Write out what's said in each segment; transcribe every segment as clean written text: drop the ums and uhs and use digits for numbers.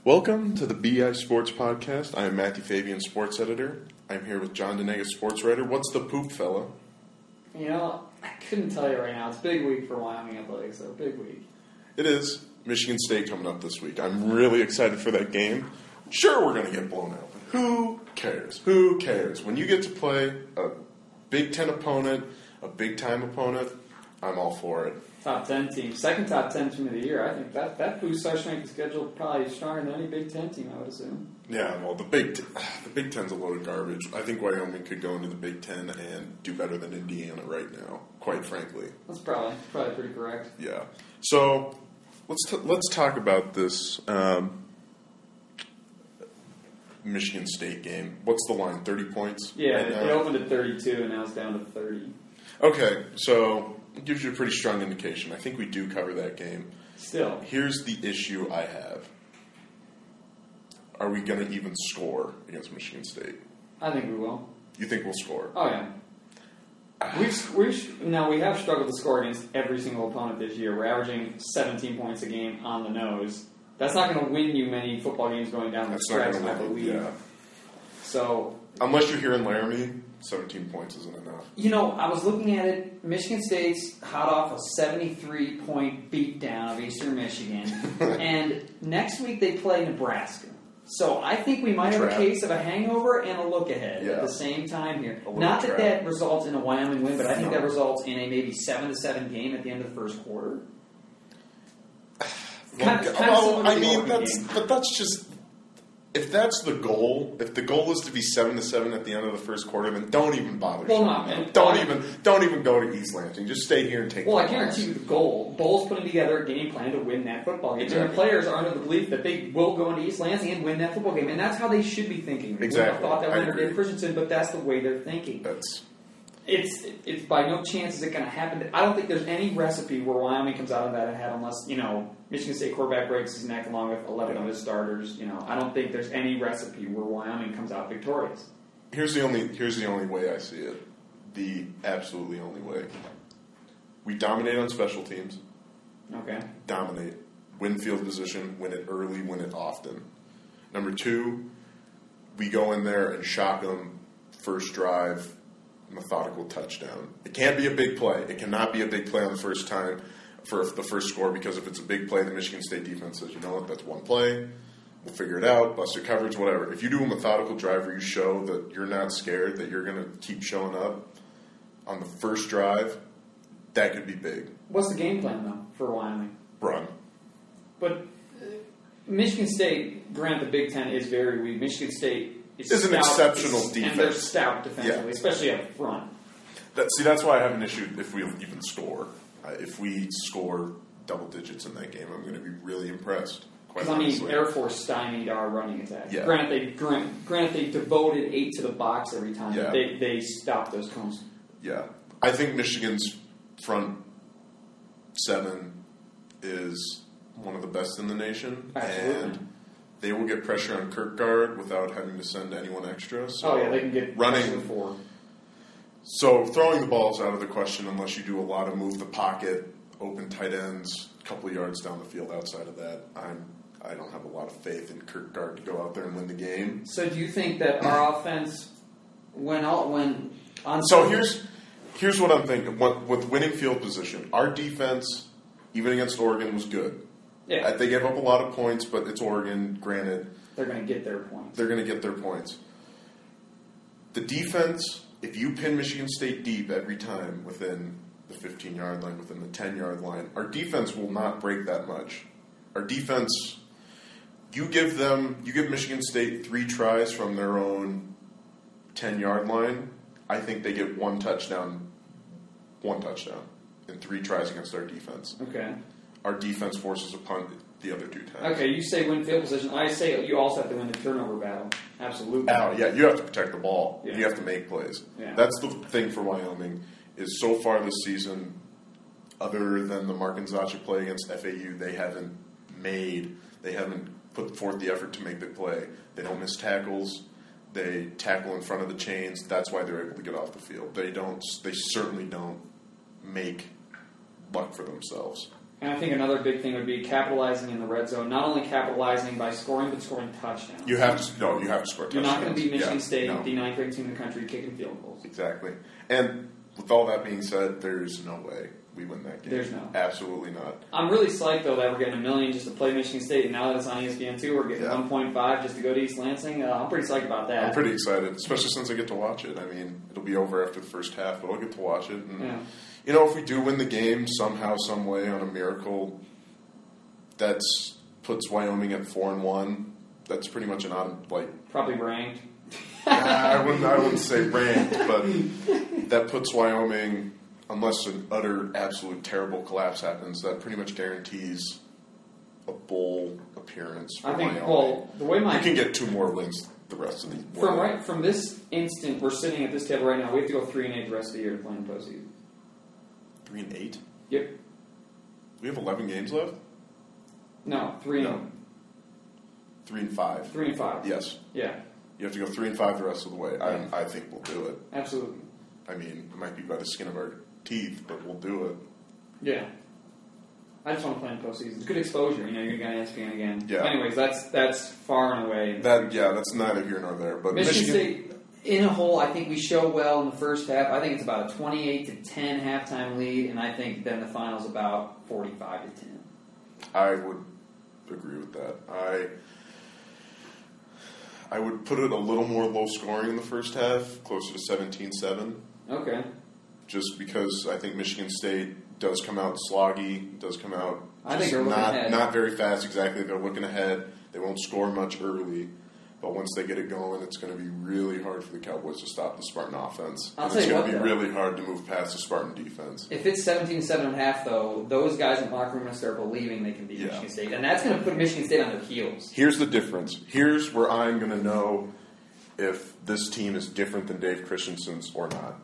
Welcome to the BI Sports Podcast. I am Matthew Fabian, sports editor. I'm here with John Denegas, sports writer. What's the poop, fella? You know, I couldn't tell you right now. It's a big week for Wyoming athletics, so big week. It is. Michigan State coming up this week. I'm really excited for that game. Sure, we're going to get blown out, but who cares? Who cares? When you get to play a Big Ten opponent, a big-time opponent, I'm all for it. Top 10 team. Second top 10 team of the year. I think that boosts our strength of schedule probably stronger than any Big Ten team, I would assume. Yeah, well, the Big Ten's a load of garbage. I think Wyoming could go into the Big Ten and do better than Indiana right now, quite frankly. That's probably pretty correct. Yeah. So let's talk about this Michigan State game. What's the line? 30 points? Yeah, right it opened at 32 and now it's down to 30. Okay, so it gives you a pretty strong indication. I think we do cover that game. Still. Here's the issue I have. Are we going to even score against Michigan State? I think we will. You think we'll score? Oh, yeah. Now, we have struggled to score against every single opponent this year. We're averaging 17 points a game on the nose. That's not going to win you many football games going down the stretch, I believe. Yeah. So, unless you're here in Laramie, 17 points isn't enough. You know, I was looking at it. Michigan State's hot off a 73-point beatdown of Eastern Michigan. And next week they play Nebraska. So I think we might have a case of a hangover and a look ahead at the same time here. Not that that results in a Wyoming win, but I think that results in a maybe 7-7 game at the end of the first quarter. That's just... If that's the goal, if the goal is to be 7-7 at the end of the first quarter, then don't even bother. Don't even go to East Lansing. Just stay here and take. Well, I guarantee you the goal. Bowles putting together a game plan to win that football game. Exactly. And the players are under the belief that they will go into East Lansing and win that football game, and that's how they should be thinking. They exactly. Have thought that way in Christensen, but that's the way they're thinking. It's by no chance is it going to happen. I don't think there's any recipe where Wyoming comes out of that ahead unless, Michigan State quarterback breaks his neck along with 11 of his starters. I don't think there's any recipe where Wyoming comes out victorious. Here's the only way I see it. The absolutely only way. We dominate on special teams. Okay. Dominate. Win field position, win it early, win it often. Number 2, we go in there and shock them first drive, methodical touchdown. It can't be a big play. It cannot be a big play on the first time for the first score, because if it's a big play, the Michigan State defense says, you know what, that's one play. We'll figure it out, busted coverage, whatever. If you do a methodical drive where you show that you're not scared, that you're going to keep showing up on the first drive, that could be big. What's the game plan, though, for Wyoming? Run. But Michigan State, granted, the Big Ten is very weak. Michigan State is an exceptional defense. And they're stout defensively, especially up front. That's why I have an issue if we even score. If we score double digits in that game, I'm going to be really impressed. Because, Air Force stymied our running attack. Yeah. Granted, they devoted 8 to the box every time. Yeah. They stopped those cones. Yeah. I think Michigan's front 7 is one of the best in the nation. Absolutely. And they will get pressure on Kirkgard without having to send anyone extra. So they can get running 4. So throwing the ball is out of the question unless you do a lot of move the pocket, open tight ends, a couple of yards down the field. Outside of that, I don't have a lot of faith in Kirkgard to go out there and win the game. So do you think that our offense So here's what I'm thinking. With winning field position, our defense, even against Oregon, was good. Yeah. They gave up a lot of points, but it's Oregon, granted. They're going to get their points. The defense, if you pin Michigan State deep every time within the 15-yard line, within the 10-yard line, our defense will not break that much. Our defense, you give Michigan State 3 tries from their own 10-yard line, I think they get one touchdown in 3 tries against our defense. Okay. Our defense forces a punt the other 2 times. Okay, you say win field position. I say you also have to win the turnover battle. Absolutely. Oh, yeah, you have to protect the ball. Yeah. You have to make plays. Yeah. That's the thing for Wyoming, is so far this season, other than the Mark and Zacha play against FAU, they haven't put forth the effort to make the play. They don't miss tackles. They tackle in front of the chains. That's why they're able to get off the field. They certainly don't make luck for themselves. And I think another big thing would be capitalizing in the red zone. Not only capitalizing by scoring, but scoring touchdowns. You have to score touchdowns. You're not going to beat Michigan State, the 9th ranked team in the country, kicking field goals. Exactly. And with all that being said, there's no way we win that game. There's no. Absolutely not. I'm really psyched, though, that we're getting $1 million just to play Michigan State, and now that it's on ESPN2, we're getting 1.5 just to go to East Lansing. I'm pretty psyched about that. I'm pretty excited, especially since I get to watch it. I mean, it'll be over after the first half, but I'll get to watch it. And, if we do win the game somehow, some way, on a miracle, that puts Wyoming at 4-1. That's pretty much an probably ranked. I wouldn't say ranked, but that puts Wyoming, unless an utter, absolute, terrible collapse happens, that pretty much guarantees a bowl appearance for Wyoming. Well, the way you can get 2 more wins the rest of the from this instant, we're sitting at this table right now. We have to go 3-8 the rest of the year to play in the postseason. 3-8? Yep. We have 11 games left. No, 3-8. No. 3-5. 3-5. Yes. Yeah. You have to go 3-5 the rest of the way. Yeah. I think we'll do it. Absolutely. I mean, it might be by the skin of our teeth, but we'll do it. Yeah. I just want to play in the postseason. It's good exposure. You're going to ESPN again. Yeah. Anyways, that's far and away. That's neither here nor there. But Michigan State, in a whole, I think we show well in the first half. I think it's about a 28-10 halftime lead, and I think then the final's about 45-10. I would agree with that. I would put it a little more low scoring in the first half, closer to 17-7. Okay. Just because I think Michigan State does come out sloggy, does come out I think they're not very fast. Exactly, they're looking ahead. They won't score much early, but once they get it going, it's going to be really hard for the Cowboys to stop the Spartan offense. It's going to be really hard to move past the Spartan defense. If it's 17-7.5, though, those guys in the locker room are going to start believing they can beat Michigan State, and that's going to put Michigan State on their heels. Here's the difference. Here's where I'm going to know if this team is different than Dave Christensen's or not.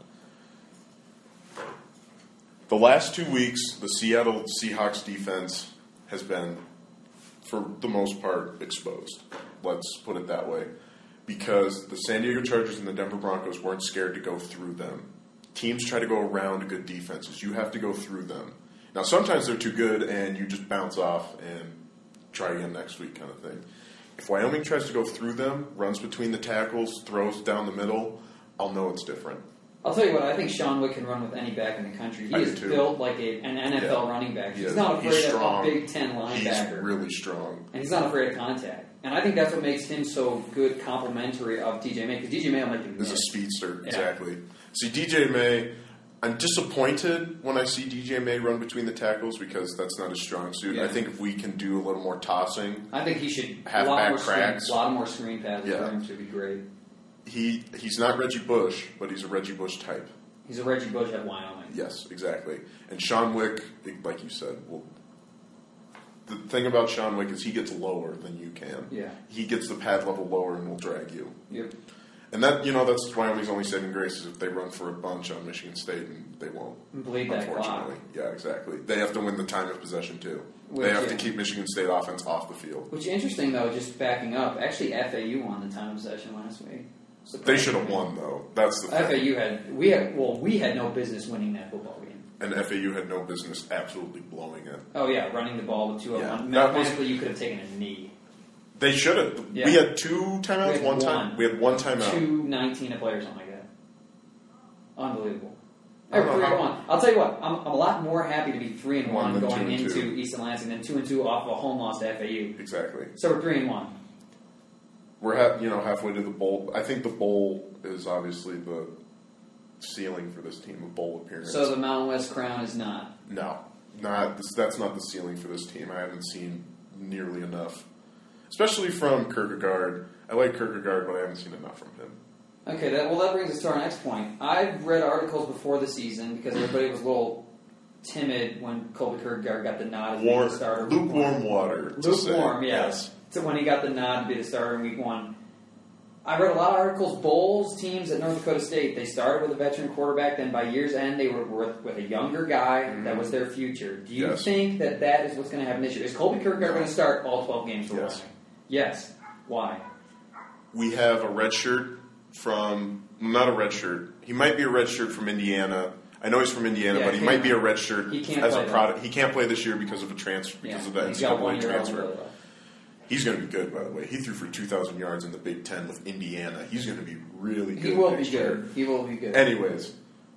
The last 2 weeks, the Seattle Seahawks defense has been, for the most part, exposed. Let's put it that way. Because the San Diego Chargers and the Denver Broncos weren't scared to go through them. Teams try to go around good defenses. You have to go through them. Now, sometimes they're too good and you just bounce off and try again next week kind of thing. If Wyoming tries to go through them, runs between the tackles, throws down the middle, I'll know it's different. I'll tell you what, I think Sean Wick can run with any back in the country. He is built like an NFL running back. He's not afraid of a Big Ten linebacker. He's really strong. And he's not afraid of contact. And I think that's what makes him so good complimentary of DJ May, because DJ May will make you miss. He's a speedster, exactly. See, DJ May, I'm disappointed when I see DJ May run between the tackles because that's not his strong suit. Yeah. I think if we can do a little more tossing. I think he should have back cracks. A lot more screen passes for him should be great. He's not Reggie Bush, but he's a Reggie Bush type. He's a Reggie Bush at Wyoming. Yes, exactly. And Sean Wick, like you said, the thing about Sean Wick is he gets lower than you can. Yeah. He gets the pad level lower and will drag you. Yep. And that, that's Wyoming's only saving grace is if they run for a bunch on Michigan State, and they won't. Bleed that clock. Yeah, exactly. They have to win the time of possession, too. They have to keep Michigan State offense off the field. Which is interesting, though, just backing up. Actually, FAU won the time of possession last week. They should have won, though. That's the thing. We had no business winning that football game. And FAU had no business absolutely blowing it. Oh, yeah, running the ball with 2:01. Mathematically, you could have taken a knee. They should have. Yeah. We had 2 timeouts, one time. We had 1 timeout. 2:19 a player, something like that. Unbelievable. 3-1. I'll tell you what. I'm a lot more happy to be 3-1 going into East Lansing than 2-2 off of a home loss to FAU. Exactly. So we're 3-1. We're halfway to the bowl. I think the bowl is obviously the ceiling for this team, a bowl appearance. So the Mountain West crown is not? No. That's not the ceiling for this team. I haven't seen nearly enough. Especially from Kierkegaard. I like Kierkegaard, but I haven't seen enough from him. Okay, that brings us to our next point. I've read articles before the season because everybody was a little timid when Colby Kierkegaard got the nod as being the starter. Lukewarm water. Lukewarm, yes. So when he got the nod to be the starter in week 1. I read a lot of articles. Bowls teams at North Dakota State, they started with a veteran quarterback, then by year's end they were with a younger guy that was their future. Do you think that is what's going to happen this year? Is Colby Kierkegaard going to start all 12 games for Wyoming? Yes. Why? We have a red shirt from, not a red shirt, he might be a red shirt from Indiana. I know he's from Indiana, but he might be a redshirt as a product. He can't play this year because of a transfer, because of the NCAA transfer. He's going to be good, by the way. He threw for 2,000 yards in the Big Ten with Indiana. He's going to be really good. He will be good. He will be good. Anyways,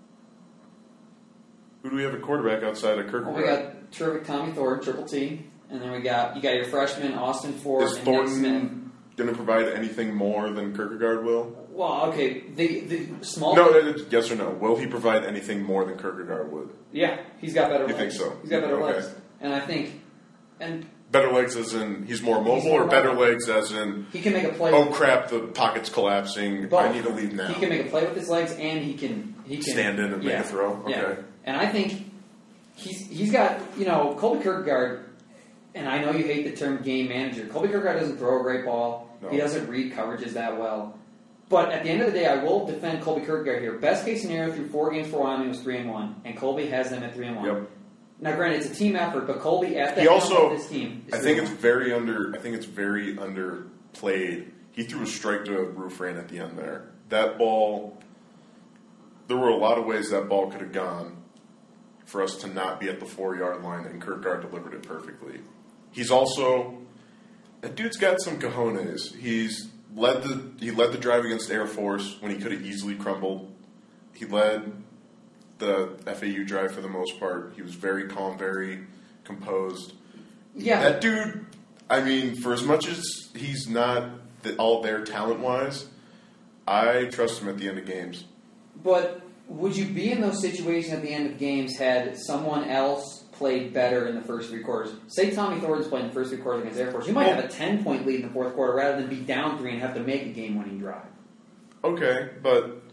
who do we have at quarterback outside of Kierkegaard? Well, we got terrific Tommy Thornton, Triple T, and then you got your freshman Austin Ford. Is Thornton going to provide anything more than Kierkegaard will? Well, okay, the small. No, yes or no? Will he provide anything more than Kierkegaard would? Yeah, he's got better legs. You think so? He's got better legs, and I think better legs as in he's more mobile, or better legs as in he can make a play. Oh crap! The pocket's collapsing. Both. I need to leave now. He can make a play with his legs, and he can stand in and make a throw. Okay, yeah. And I think he's got Colby Kierkegaard. And I know you hate the term game manager. Colby Kierkegaard doesn't throw a great ball. No. He doesn't read coverages that well. But at the end of the day, I will defend Colby Kierkegaard here. Best case scenario through 4 games for Wyoming was 3-1, and Colby has them at 3-1. Yep. Now, granted, it's a team effort, but Colby at the helm of this team. I think it's very underplayed. He threw a strike to Roofrain at the end there. That ball, there were a lot of ways that ball could have gone for us to not be at the 4-yard line, and Kierkegaard delivered it perfectly. He's also, that dude's got some cojones. He led the drive against Air Force when he could have easily crumbled. He led the FAU drive for the most part. He was very calm, very composed. Yeah. That dude, I mean, for as much as he's not all there talent-wise, I trust him at the end of games. But would you be in those situations at the end of games had someone else played better in the first 3 quarters? Say Tommy Thornton's playing the first 3 quarters against Air Force. You might have a 10-point lead in the 4th quarter rather than be down 3 and have to make a game-winning drive. Okay, but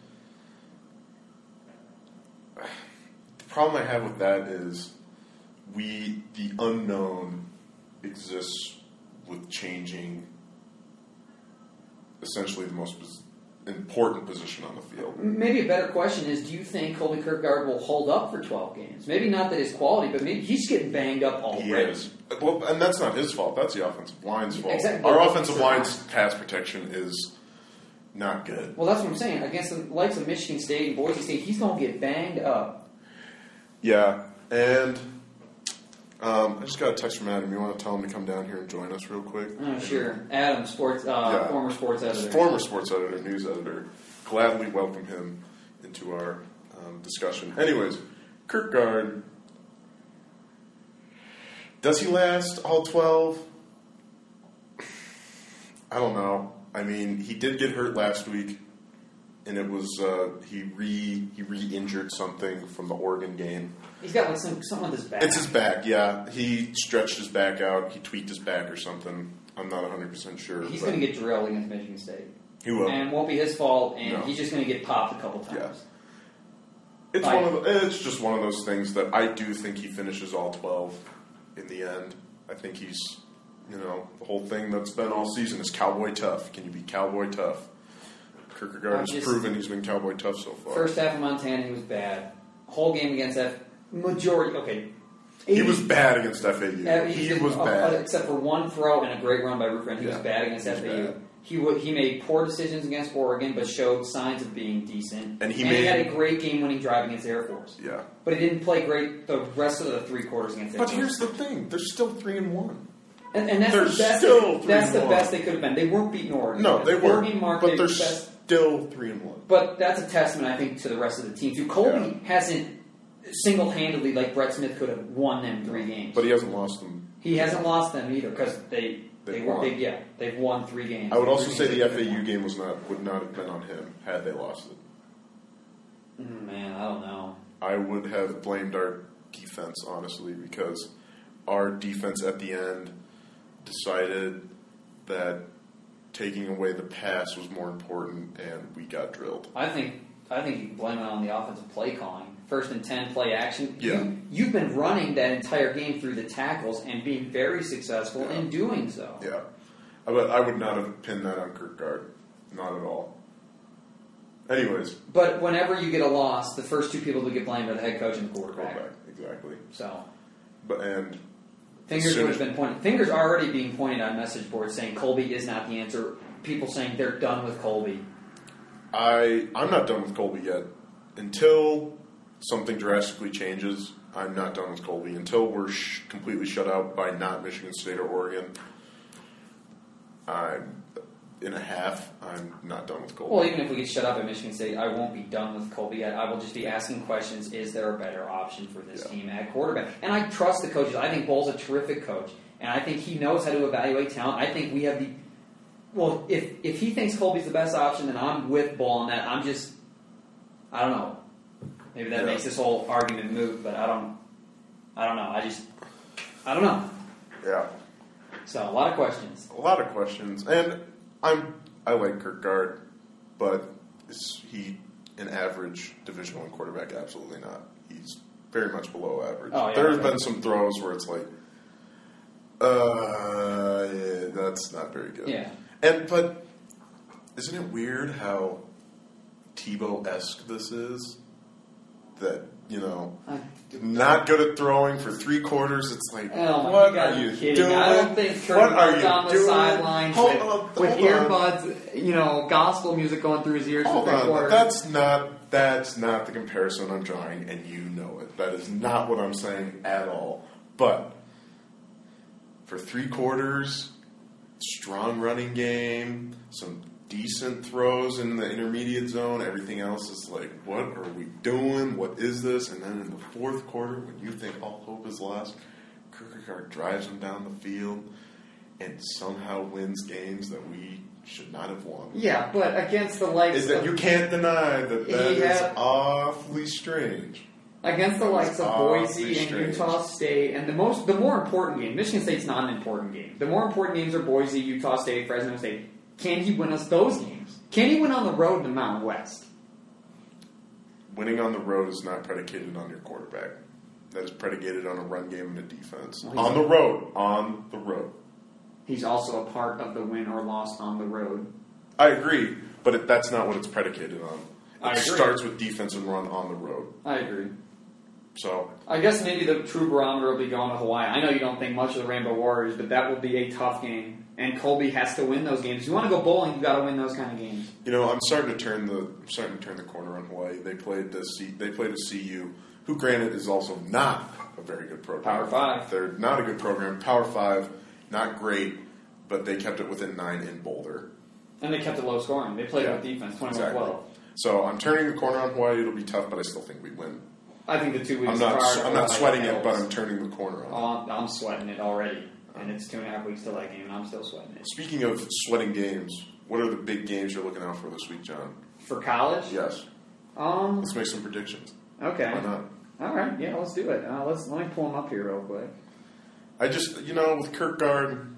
the problem I have with that is the unknown exists with changing essentially the most important position on the field. Maybe a better question is, do you think Colby Kierkegaard will hold up for 12 games? Maybe not that his quality, but maybe he's getting banged up already. He is. Well, and that's not his fault. That's the offensive line's fault. Exactly. Our offensive line's pass protection is not good. Well, that's what I'm saying. Against the likes of Michigan State and Boise State, he's going to get banged up. Yeah, and I just got a text from Adam. You want to tell him to come down here and join us real quick? Oh, sure. Adam, former sports editor. Former sports editor, news editor. Gladly welcome him into our discussion. Anyways, Kierkegaard, does he last all 12? I don't know. I mean, he did get hurt last week, and it was he re-injured something from the Oregon game. He's got like something with his back. It's his back, yeah. He stretched his back out. He tweaked his back or something. I'm not 100% sure. He's going to get drilled against Michigan State. He will. And it won't be his fault, and he's just going to get popped a couple times. Yeah. It's just one of those things that I do think he finishes all 12 in the end. I think he's, the whole thing that's been all season is cowboy tough. Can you be cowboy tough? Kierkegaard has proven he's been cowboy tough so far. First half of Montana, he was bad. Whole game against majority, okay. He was bad against FAU. He was bad. Except for one throw and a great run by Roofrain. He was bad against FAU. Bad. He made poor decisions against Oregon, but showed signs of being decent. And he had a great game-winning drive against Air Force. Yeah. But he didn't play great the rest of the 3 quarters against Air Force. But here's the thing. They're still 3-1. And that's the best they could have been. They weren't beating Oregon. No, they weren't. But they're still 3-1. But that's a testament, I think, to the rest of the team. Too. Colby hasn't single-handedly, like Brett Smith could have won them 3 games. But he hasn't lost them. He hasn't lost them either because they've won 3 games. I would also say the FAU game would not have been on him had they lost it. Man, I don't know. I would have blamed our defense, honestly, because our defense at the end decided that taking away the pass was more important, and we got drilled. I think you can blame it on the offensive play calling. 1st and 10 play action. Yeah. You've been running that entire game through the tackles and being very successful in doing so. Yeah. But I would not have pinned that on Kierkegaard. Not at all. Anyways. But whenever you get a loss, the first 2 people to get blamed are the head coach and the quarterback. Exactly. So. Fingers already being pointed on message boards saying Colby is not the answer. People saying they're done with Colby. I'm not done with Colby yet. Until something drastically changes, I'm not done with Colby. Until we're completely shut out by not Michigan State or Oregon, I'm not done with Colby. Well, even if we get shut up at Michigan State, I won't be done with Colby yet. I will just be asking questions, is there a better option for this team at quarterback? And I trust the coaches. I think Bull's a terrific coach, and I think he knows how to evaluate talent. I think we have the... Well, if he thinks Colby's the best option, then I'm with Bull on that. I don't know. Maybe that makes this whole argument moot, but I don't know. I don't know. Yeah. So, a lot of questions. A lot of questions. And I like Kirkgard, but is he an average Division I quarterback? Absolutely not. He's very much below average. Oh, yeah, There's been some throws where it's like, yeah, that's not very good. Yeah. But isn't it weird how Tebow-esque this is? That, not good at throwing for 3 quarters. It's like, what are you doing? I don't think Kirk was on the sidelines with earbuds, gospel music going through his ears for 3 quarters. That's not the comparison I'm drawing, and you know it. That is not what I'm saying at all. But for 3 quarters, strong running game, some decent throws in the intermediate zone. Everything else is like, what are we doing? What is this? And then in the 4th quarter, when you think all hope is lost, Kirkegaard drives them down the field and somehow wins games that we should not have won. Yeah, but against the likes of... You can't deny that is awfully strange. Against the likes of Boise and Utah State, and the more important game, Michigan State's not an important game. The more important games are Boise, Utah State, Fresno State. Can he win us those games? Can he win on the road in the Mountain West? Winning on the road is not predicated on your quarterback. That is predicated on a run game and a defense. Well, on the road. He's also a part of the win or loss on the road. I agree, but that's not what it's predicated on. It agree. Starts with defense and run on the road. I agree. So I guess maybe the true barometer will be going to Hawaii. I know you don't think much of the Rainbow Warriors, but that will be a tough game. And Colby has to win those games. If you want to go bowling, you've got to win those kind of games. I'm starting to turn the corner on Hawaii. They played a CU, who granted is also not a very good program. Power 5. They're not a good program. Power 5, not great, but they kept it within 9 in Boulder. And they kept it low scoring. They played with defense, 21-12. Exactly. So I'm turning the corner on Hawaii. It'll be tough, but I still think we win. I think the 2 weeks I'm not sweating it, but I'm turning the corner on it. I'm sweating it already. And it's 2.5 weeks till that game, and I'm still sweating it. Speaking of sweating games, what are the big games you're looking out for this week, John? For college? Yes. Let's make some predictions. Okay. Why not? All right. Yeah, let's do it. Let me pull them up here real quick. I just, with Kirkgard,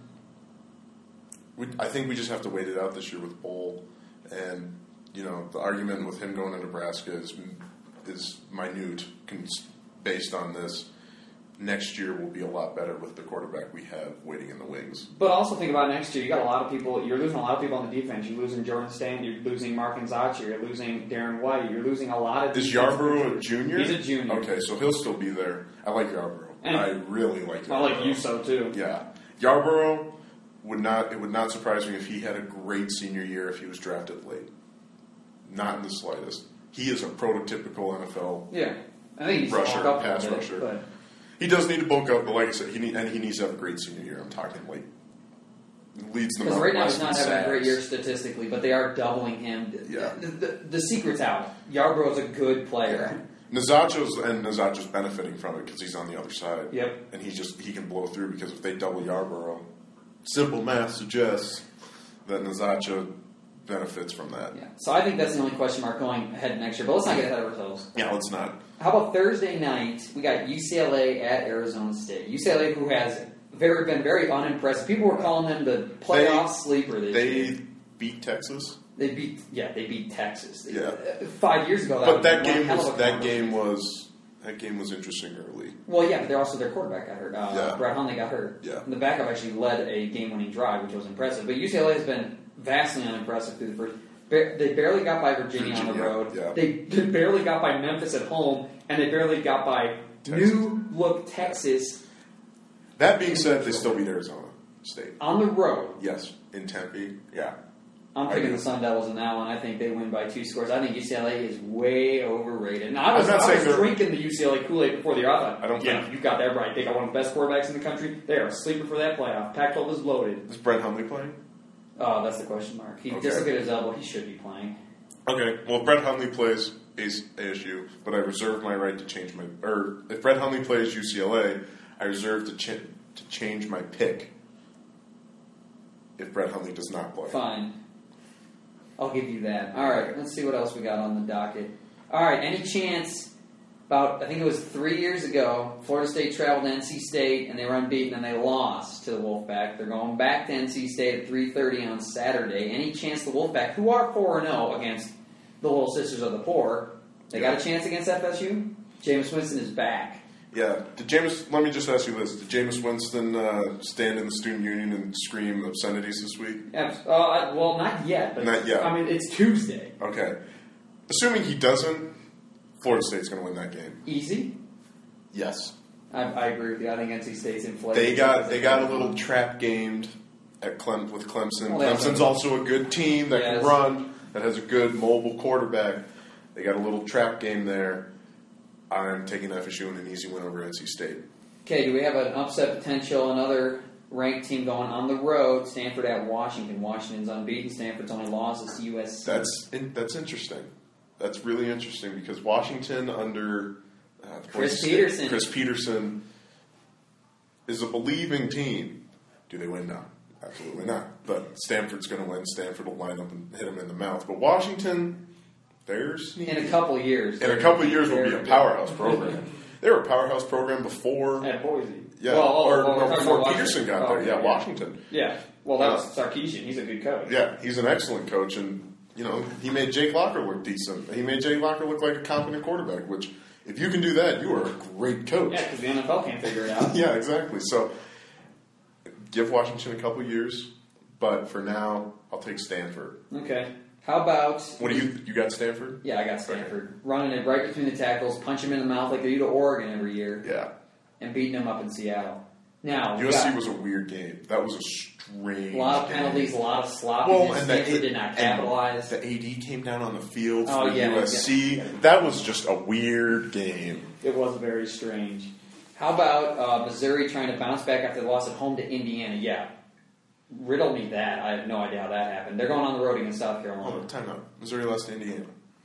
I think we just have to wait it out this year with Bull. And, the argument with him going to Nebraska is minute based on this. Next year will be a lot better with the quarterback we have waiting in the wings. But also think about next year. You got a lot of people. You're losing a lot of people on the defense. You're losing Jordan Stand. You're losing Mark Nzachi. You're losing Darren White. You're losing a lot of. Is Yarborough a junior? He's a junior. Okay, so he'll still be there. I like Yarborough. And I really like Yarborough. I like you so too. Yeah, Yarborough would not surprise me if he had a great senior year if he was drafted late. Not in the slightest. He is a prototypical NFL. Yeah, I think he's pass rusher. But he does need to bulk up, but like I said, he needs to have a great senior year. I'm talking like leads them. Because right now he's not having a great year statistically, but they are doubling him. Yeah. The secret's out. Yarborough's a good player. Yeah. Nazacho's benefiting from it because he's on the other side. Yep. And he can blow through because if they double Yarborough, simple math suggests that Nazacho benefits from that. Yeah. So I think that's the only question mark going ahead next year. But let's not get ahead of ourselves. Yeah, let's not. How about Thursday night? We got UCLA at Arizona State. UCLA, who has been very unimpressive. People were calling them the playoff sleeper this year. They beat Texas. They beat Texas. Yeah. 5 years ago, that game was interesting early. Well, yeah, but their quarterback got hurt. Yeah. Brett Hundley got hurt. Yeah. And the backup actually led a game-winning drive, which was impressive. But UCLA has been vastly unimpressive through the first. They barely got by Virginia on the road. Yeah. They barely got by Memphis at home, and they barely got by new-look Texas. That being said, they still beat Arizona State. On the road. Yes, in Tempe. Yeah. I'm picking the Sun Devils in that one. I think they win by 2 scores. I think UCLA is way overrated. And I was drinking the UCLA Kool-Aid before the year. I thought, you got that right. They got one of the best quarterbacks in the country. They are a sleeper for that playoff. Pac-12 is loaded. Is Brett Hundley playing? Oh, that's the question mark. Just look at his elbow. He should be playing. Okay. Well, if Brett Hundley plays ASU, but I reserve my right to change my... Or if Brett Hundley plays UCLA, I reserve to change my pick if Brett Hundley does not play. Fine. I'll give you that. All right, let's see what else we got on the docket. All right, any chance I think it was 3 years ago, Florida State traveled to NC State, and they were unbeaten, and they lost to the Wolfpack. They're going back to NC State at 3:30 on Saturday. Any chance the Wolfpack, who are 4-0 against the Little Sisters of the Poor, they got a chance against FSU? Jameis Winston is back. Yeah. Let me just ask you this. Did Jameis Winston stand in the student union and scream obscenities this week? Well, not yet. But not yet. I mean, it's Tuesday. Okay. Assuming he doesn't, Florida State's going to win that game. Easy? Yes. I agree with you. I think NC State's inflated. They got a little trap gamed with Clemson. Well, Clemson's also a good team that can run, that has a good mobile quarterback. They got a little trap game there. I'm taking FSU in an easy win over NC State. Okay, do we have an upset potential? Another ranked team going on the road. Stanford at Washington. Washington's unbeaten. Stanford's only loss is to USC. That's interesting. That's really interesting because Washington under Chris Peterson is a believing team. Do they win? No, absolutely not. But Stanford's going to win. Stanford will line up and hit them in the mouth. But Washington... In a couple of years. In a couple of years, will be a powerhouse program. They were a powerhouse program before. At Boise. Yeah, before Peterson got there. Yeah, Washington. Yeah, well, that was Sarkisian. He's a good coach. Yeah, he's an excellent coach, and he made Jake Locker look decent. He made Jake Locker look like a competent quarterback. Which, if you can do that, you are a great coach. Yeah, because the NFL can't figure it out. Yeah, exactly. So, give Washington a couple of years, but for now, I'll take Stanford. Okay. How about... What do you got Stanford? Yeah, I got Stanford. Okay. Running it right between the tackles, punch him in the mouth like they do to Oregon every year. Yeah. And beating them up in Seattle. Now, USC was a weird game. That was a strange game. A lot of penalties, a lot of sloppiness. And Stanford did not capitalize. The AD came down on the field for USC. Yeah. That was just a weird game. It was very strange. How about Missouri trying to bounce back after the loss at home to Indiana? Yeah. Riddle me that. I have no idea how that happened. They're going on the road against South Carolina. Oh, time out. Missouri lost to Indiana.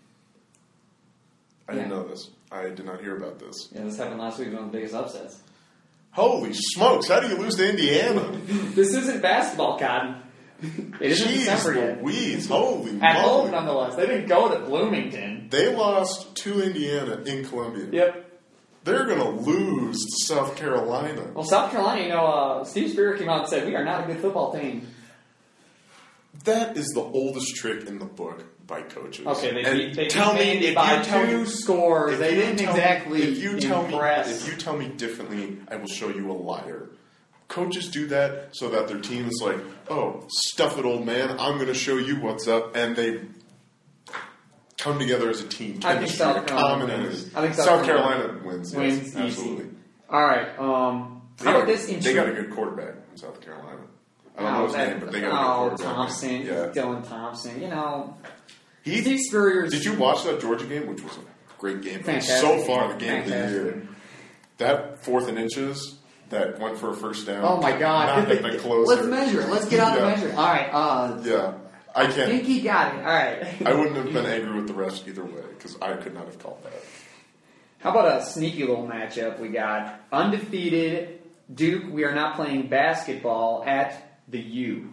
I didn't know this. I did not hear about this. Yeah, this happened last week. It was one of the biggest upsets. Holy smokes. How do you lose to Indiana? This isn't basketball, Cotton. It isn't December yet. Louise. Holy moly. At home, nonetheless. They didn't go to Bloomington. They lost to Indiana in Columbia. Yep. They're going to lose to South Carolina. Well, South Carolina, Steve Spurrier came out and said, we are not a good football team. That is the oldest trick in the book by coaches. Okay, they beat by 2 scores. They didn't exactly impress. If you tell me differently, I will show you a liar. Coaches do that so that their team is like, oh, stuff it, old man. I'm going to show you what's up. And they come together as a team. I think South Carolina wins. I think South Carolina wins. Yes, absolutely. All right. How about this? They got a good quarterback in South Carolina. I don't know his name, but they got a good quarterback. Thompson. Yeah. Dylan Thompson. Steve Spurrier. Did you watch that Georgia game, which was a great game? Fantastic. So far, the game of the year. That 4th and inches that went for a first down. Oh my God! Let's measure it. Let's get out and measure it. All right. Yeah. I can't. I think he got it. All right. I wouldn't have been angry with the refs either way because I could not have called that. How about a sneaky little matchup? We got undefeated Duke. We are not playing basketball at the U.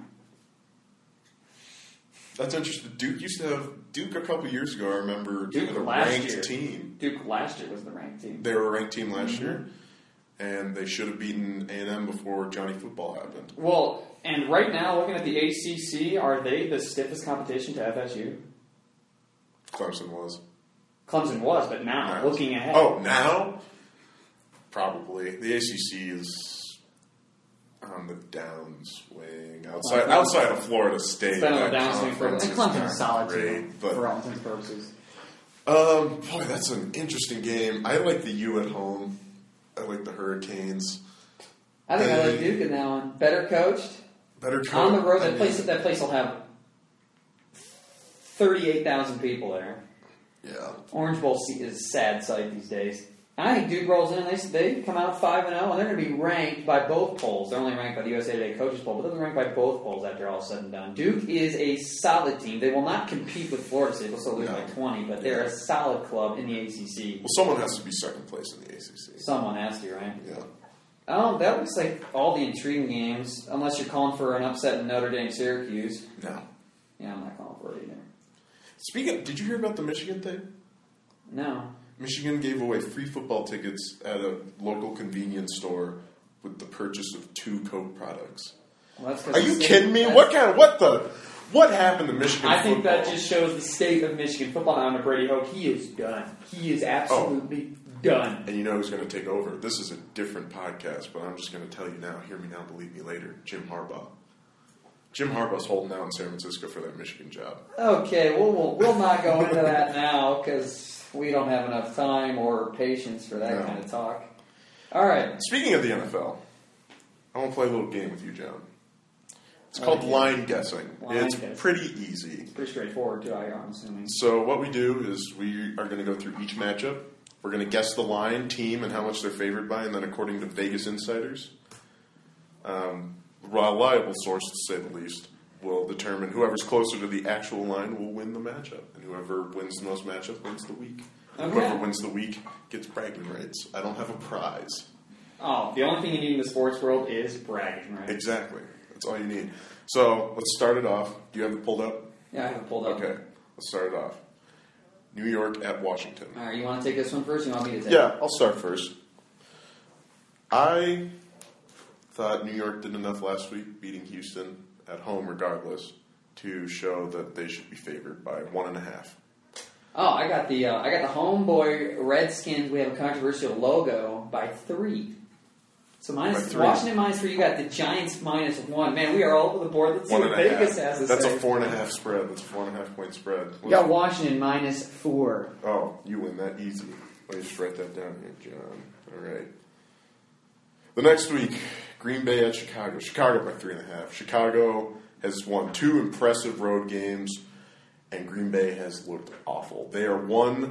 That's interesting. Duke used to have a couple years ago. I remember Duke was a ranked team. Duke last year was the ranked team. They were a ranked team last year, and they should have beaten A&M before Johnny Football happened. Well, and right now, looking at the ACC, are they the stiffest competition to FSU? Clemson was. But now, looking ahead. Oh, now? Probably. The ACC is on the downswing. Outside of Florida State. It's been on the downswing for Clemson's solid team, for all intents and purposes. Boy, that's an interesting game. I like the U at home. I like the Hurricanes. I like Duke in that one. Better coached. On the road, that place will have 38,000 people there. Yeah. Orange Bowl is a sad sight these days. I think Duke rolls in, they come out 5-0, and they're going to be ranked by both polls. They're only ranked by the USA Today coaches poll, but they'll be ranked by both polls after all said and done. Duke is a solid team. They will not compete with Florida State. They'll still lose by 20, but they're a solid club in the ACC. Well, someone has to be second place in the ACC. Someone has to, right? Yeah. That looks like all the intriguing games, unless you're calling for an upset in Notre Dame-Syracuse. No. Yeah, I'm not calling for it either. Did you hear about the Michigan thing? No. Michigan gave away free football tickets at a local convenience store with the purchase of 2 Coke products. Well, are you kidding me? What happened to Michigan football? I think that just shows the state of Michigan football now under Brady Hoke. He is done. He is absolutely done. And you know who's going to take over? This is a different podcast, but I'm just going to tell you now. Hear me now, believe me later. Jim Harbaugh's holding out in San Francisco for that Michigan job. Okay, we'll not go into that now because we don't have enough time or patience for that kind of talk. All right. Speaking of the NFL, I want to play a little game with you, John. It's called line guessing. It's pretty easy. It's pretty straightforward, too, I'm assuming. So what we do is we are going to go through each matchup. We're going to guess the line, team, and how much they're favored by, and then according to Vegas insiders, reliable source to say the least, will determine whoever's closer to the actual line will win the matchup. And whoever wins the most matchup wins the week. Okay. Whoever wins the week gets bragging rights. I don't have a prize. Oh, the only thing you need in the sports world is bragging rights. Exactly. That's all you need. So, let's start it off. Do you have it pulled up? Yeah, I have it pulled up. Okay. Let's start it off. New York at Washington. All right, you want to take this one first? Or you want me to take it? Yeah, I'll start first. I thought New York did enough last week, beating Houston at home regardless, to show that they should be favored by 1.5. Oh, I got the homeboy Redskins. We have a controversial logo by 3. So Washington -3. You got the Giants -1. Man, we are all over the board. Let's see what Vegas has to say. That's a 4.5 spread. That's a 4.5 point spread. You got Washington -4. Oh, you win that easy. Let me just write that down here, John. All right. The next week, Green Bay at Chicago. Chicago by 3.5. Chicago has won 2 impressive road games, and Green Bay has looked awful. They were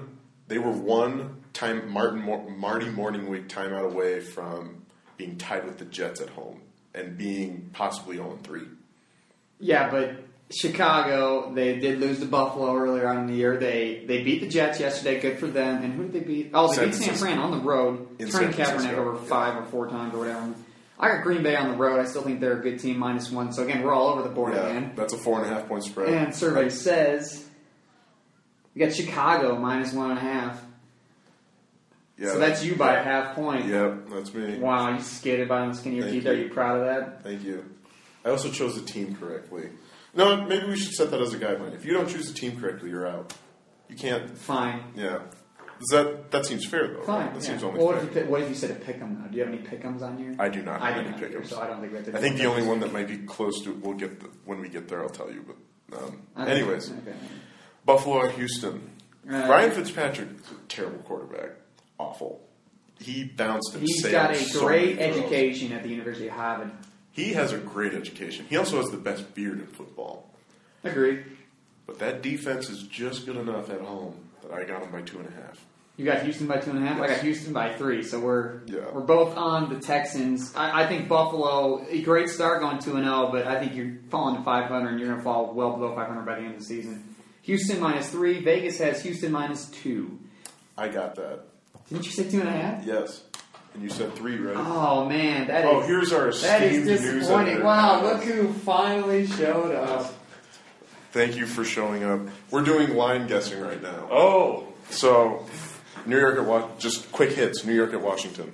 one time Marty Morningwig timeout away from being tied with the Jets at home and being possibly 0-3. Yeah, but Chicago, they did lose to Buffalo earlier on in the year. They beat the Jets yesterday. Good for them. And who did they beat? Oh, they beat San Fran on the road. Turning Kaepernick over 5 or 4 times or whatever. I got Green Bay on the road. I still think they're a good team, -1. So, again, we're all over the board again. That's a 4.5 point spread. And survey says we got Chicago -1.5. Yeah, so that's you by a half point. Yep, that's me. Wow, you skated by the skin of your teeth. Are you proud of that? Thank you. I also chose the team correctly. No, maybe we should set that as a guideline. If you don't choose the team correctly, you're out. You can't. Fine. Yeah. That seems fair, though. Fine. Right? That seems only fair. What if you said a pick'em, though? Do you have any pick'ems on here? I do not have any pick'ems. So I don't think we have to. I think the only one that might be close to we'll get when we get there. I'll tell you. But anyways, okay. Buffalo at Houston. Ryan Fitzpatrick is a terrible quarterback. Awful. He bounced and He's got a great education at the University of Harvard. He has a great education. He also has the best beard in football. Agreed. But that defense is just good enough at home that I got him by 2.5. You got Houston by 2.5? Yes. I got Houston by 3, so we're both on the Texans. I think Buffalo, a great start going 2-0, but I think you're falling to 500 and you're going to fall well below 500 by the end of the season. Houston -3. Vegas has Houston -2. I got that. Didn't you say 2.5? Yes. And you said 3, right? Oh, man. Here's our esteemed news editor. Wow, look who finally showed up. Thank you for showing up. We're doing line guessing right now. Oh. So, New York at just quick hits. New York at Washington.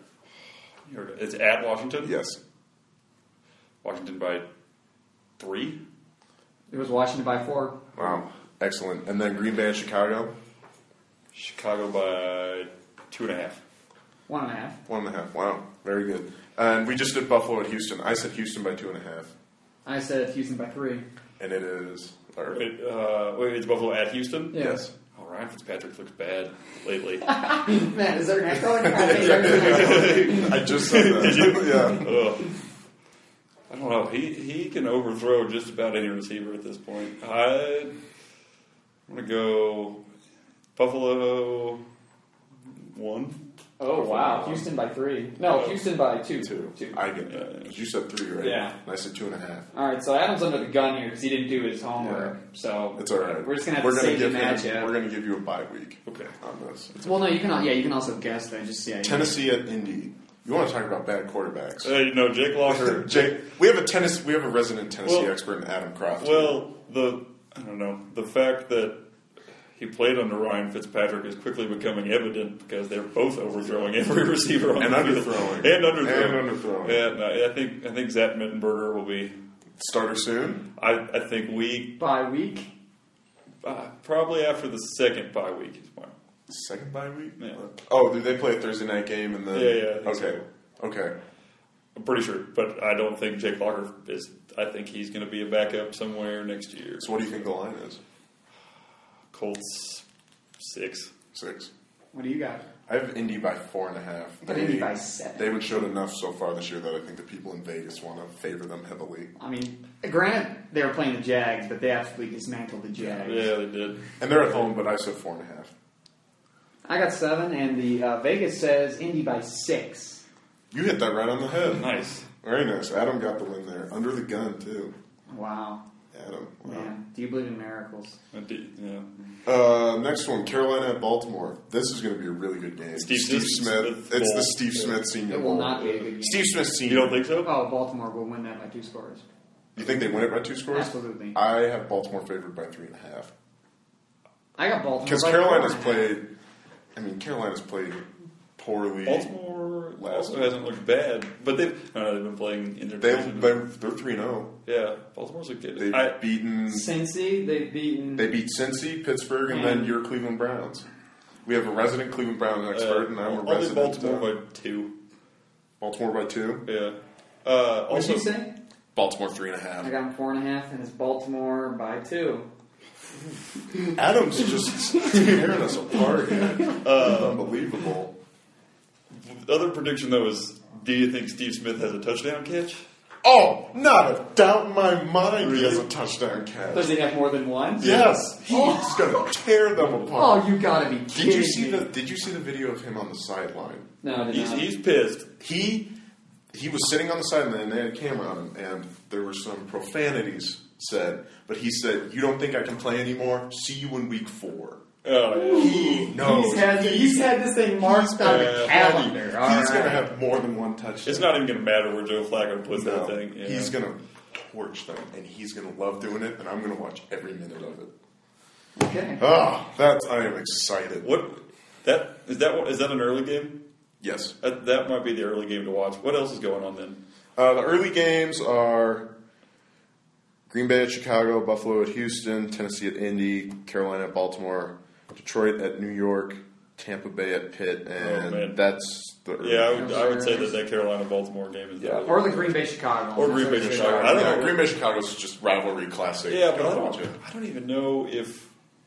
It's at Washington? Yes. Washington by 3? It was Washington by 4. Wow. Excellent. And then Green Bay at Chicago? Chicago by 2.5. 1.5. 1.5. Wow. Very good. And we just did Buffalo at Houston. I said Houston by 2.5. I said Houston by 3. And it is... it's Buffalo at Houston? Yeah. Yes. Oh, Ryan Fitzpatrick looks bad lately. Man, is there an echo in your I just said that. Did you? Yeah. I don't know. He can overthrow just about any receiver at this point. I'm going to go Buffalo 1. Oh, wow. Houston by 3. No, Houston by 2. 2. 2. I get that. 'Cause you said 3, right? Yeah. And I said 2.5. All right, so Adam's under the gun here because he didn't do his homework. So It's all right. We're just gonna have to save the matchup. We're going to give you a bye week. Okay. On this. Well, no, you can. Yeah, you can also guess that. Just Tennessee at Indy. You want to talk about bad quarterbacks? Jake Locker. Jake, we have a resident Tennessee expert in Adam Croft. Well, I don't know. The fact that he played under Ryan Fitzpatrick is quickly becoming evident because they're both overthrowing every receiver on and the field. underthrowing. And underthrowing. And underthrowing. Yeah, I think Zach Mittenberger will be starter soon. I think bye week. Probably after the second bye week is fine. Second bye week? Yeah. Oh, do they play a Thursday night game and then? Yeah. I think Okay. so. Okay. I'm pretty sure, but I don't think Jake Locker is. I think he's going to be a backup somewhere next year. So what do you think the line is? Colts 6. 6. What do you got? I have Indy by 4.5. I got Indy by 7. They haven't showed enough so far this year that I think the people in Vegas want to favor them heavily. I mean, granted, they were playing the Jags, but they absolutely dismantled the Jags. Yeah, they did. And they're at home, but I said 4.5. I got 7, and the Vegas says Indy by 6. You hit that right on the head. Nice. Very nice. Adam got the win there. Under the gun, too. Wow. Adam. Wow. Man, do you believe in miracles? Yeah. Next one, Carolina at Baltimore. This is going to be a really good game. Steve Smith. It's the Steve Smith Senior It will Bowl. not be a good game. Steve Smith Senior. You don't think so? Oh, Baltimore will win that by 2 scores. You think they win it by 2 scores? Absolutely. I have Baltimore favored by 3.5. I got Baltimore Because by Carolina's 4.5. played. I mean, Carolina's played poorly. Baltimore also hasn't looked bad, but they've been playing in their division. They're 3-0. Yeah, Baltimore's a good. They've beaten. Cincy, they've beaten. They beat Cincy, Pittsburgh, and then your Cleveland Browns. We have a resident Cleveland Browns expert, and I'm a only resident. Baltimore by 2. Baltimore by 2. Yeah. What Also, did you say? Baltimore I 3.5. got them 4.5, and it's Baltimore by 2. Adam's just tearing us apart here. Unbelievable. the other prediction though is: do you think Steve Smith has a touchdown catch? Oh, not a doubt in my mind he has a touchdown catch. Does he have more than one? Yes, he's going to tear them apart. Oh, you gotta be kidding me. Did you see the video of him on the sideline? No, I did not. He's pissed. He was sitting on the sideline and they had a camera on him, and there were some profanities said, but he said, "You don't think I can play anymore? See you in week 4." Oh, He knows. He's had this thing marked on the calendar. He's going to have more than one touchdown. it's not even going to matter where Joe Flacco puts No, that thing. Yeah. He's going to torch them, and he's going to love doing it, and I'm going to watch every minute of it. Okay. I am excited. Is that an early game? Yes. That might be the early game to watch. What else is going on then? The early games are Green Bay at Chicago, Buffalo at Houston, Tennessee at Indy, Carolina at Baltimore, Detroit at New York, Tampa Bay at Pitt, and that's the early games. I would say that Carolina-Baltimore game is the Or the Green Bay Chicago. Or Green Bay Chicago. I don't know. Green Bay Chicago is just rivalry classic. Yeah, but Go watch it. I don't even know if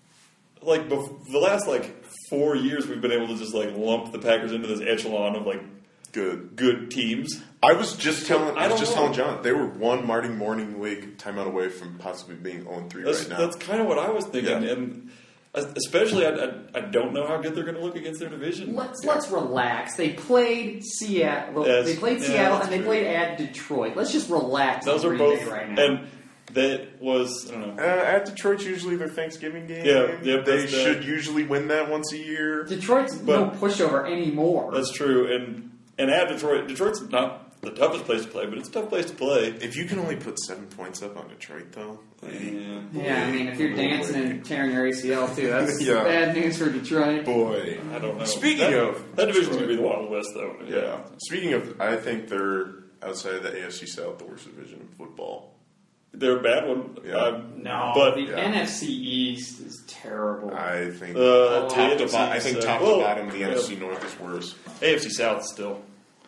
the last 4 years we've been able to just lump the Packers into this echelon of good teams. I was just telling know. John they were one Marty Morning League timeout away from possibly being 0-3 right now. That's kind of what I was thinking, Yeah. and especially I don't know how good they're going to look against their division. Let's relax. They played Seattle. Yes. They played Yeah, Seattle that's and they true. played at Detroit. Let's just relax. Those on are Green both, Bay right now. and that was I don't know. At Detroit's usually their Thanksgiving game. Yeah, they should usually win that once a year. Detroit's no pushover anymore. That's true, and at Detroit's not the toughest place to play, but it's a tough place to play. If you can only put 7 points up on Detroit, though, Yeah, I mean, if you're dancing and tearing your ACL too, that's Yeah. bad news for Detroit. boy. I don't know. Speaking of that division's going to be the Wild West, though. Yeah. Speaking of, I think they're outside of the AFC South, the worst division in football. They're a bad one. Yeah. No, but the NFC East is terrible. I think the top to AFC bottom, I think South- top to well, bottom, the yeah. NFC North is worse. AFC South still.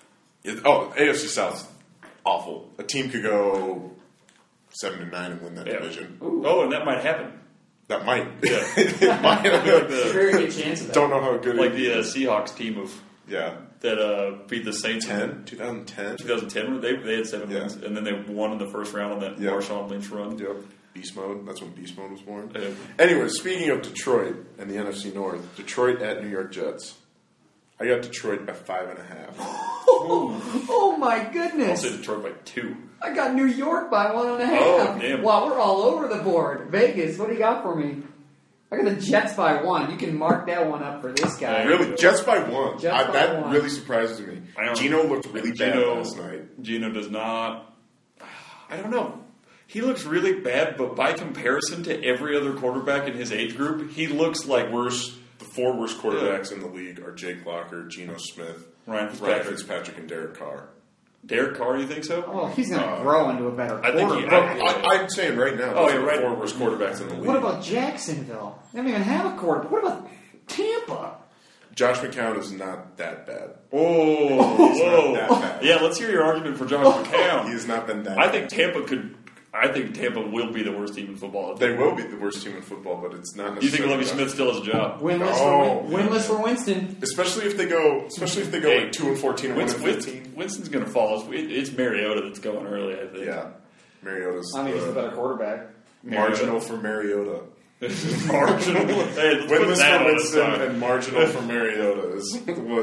AFC South's awful. A team could go 7-9 and win that Yeah. division. Oh, and that might happen. That might. Yeah. It might. Very good chance of that. Don't know how good Like it the is. Seahawks team of Yeah. that beat the Saints 2010. 2010. They had 7 Yeah. wins, and then they won in the first round on that Yeah. Marshawn Lynch run. Yep. Beast Mode. That's when Beast Mode was born. Yeah. Anyway, speaking of Detroit and the NFC North, Detroit at New York Jets. I got Detroit by 5.5. Oh my I'll goodness! say Detroit by 2. I got New York by 1.5. Oh, damn. Wow, we're all over the board. Vegas, what do you got for me? I got the Jets by 1. You can mark that one up for this guy. Really? Jets by 1. Jets by that 1. really surprises me. Geno looked really bad last night. Geno does not. I don't know. He looks really bad, but by comparison to every other quarterback in his age group, he looks like worse. The 4 worst quarterbacks in the league are Jake Locker, Geno Smith, Ryan Fitzpatrick, and Derek Carr. Derek Carr, you think so? Oh, he's going to grow into a better I think quarterback. I'm saying right now, those are the 4 worst quarterbacks in the league. What about Jacksonville? They don't even have a quarterback. What about Tampa? Josh McCown is not that bad. Oh, He's not that bad. Yeah, let's hear your argument for Josh McCown. He has not been that I bad. think Tampa will be the worst team in football. They will be the worst team in football, but it's not You necessarily. think Lovie Smith still has a job? Winless for Winston. Especially if they go like 2-14 and 1-15. Winston's going to fall. It's Mariota that's going early, I think. Yeah, Mariota's. I mean, he's the better quarterback. Marginal for Mariota. Marginal. Hey, let's put Winless that for on the Winston side. and marginal for Mariota is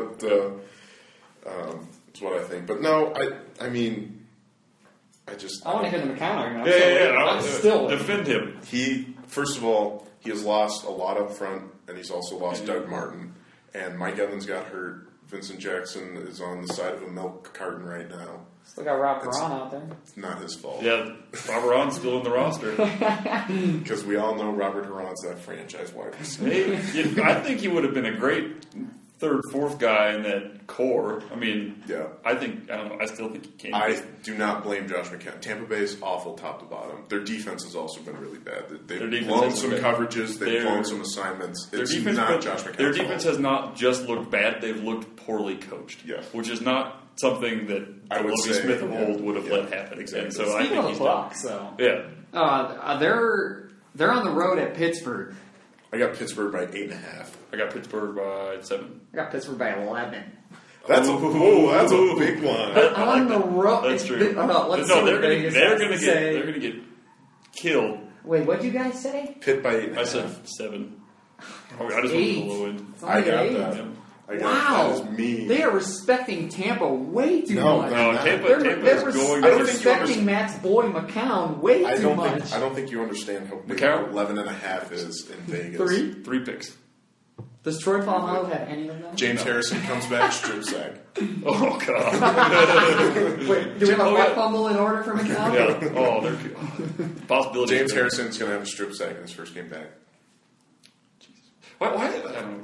what I think. But no, I mean, I want to hear the McCown argument. I'm still defend him. He, first of all, he has lost a lot up front, and he's also lost Doug Martin. And Mike Evans got hurt. Vincent Jackson is on the side of a milk carton right now. Still got Rob Perron out there. It's not his fault. Yeah, Robert Ron's still in the roster. Because we all know Robert Huron's that franchise wide receiver. Hey, I think he would have been a great third, fourth guy in that core. I mean, Yeah. I don't know. I still think he can. I do not blame Josh McCown. Tampa Bay's awful top to bottom. Their defense has also been really bad. They've blown some coverages. They've blown some assignments. It's not Josh McCown's Their defense fault. has not just looked bad; they've looked poorly coached. Yeah. Which is not something that I would Lovie say, Smith of yeah. old would have Yeah. let happen. Exactly. And so I Speaking think of he's the done. Bucs, though, Yeah. they're on the road at Pittsburgh. I got Pittsburgh by 8.5. I got Pittsburgh by 7. I got Pittsburgh by 11. That's a big one. On the road. That's true. Let's see what they're Vegas going has to to say. they're going to get killed. Wait, what'd you guys say? Pitt by I 8.5. said 7. I just went 8. for the low end. It's I only got 8. that. I got Wow, that is mean. they are respecting Tampa way too No, much. No, not. Tampa They're is going. I don't think you respecting understand. Matt's boy McCown way too much. I don't think you understand how big McCown? 11.5 is in Vegas. 3? 3 picks. Does Troy Polamalu have any of them? James Harrison comes back, strip sack. Oh god. Wait, do we have a butt fumble in order for McCown? Yeah. Oh, they're possibility. James Harrison's going to have a strip sack in his first game back. Why? I don't know.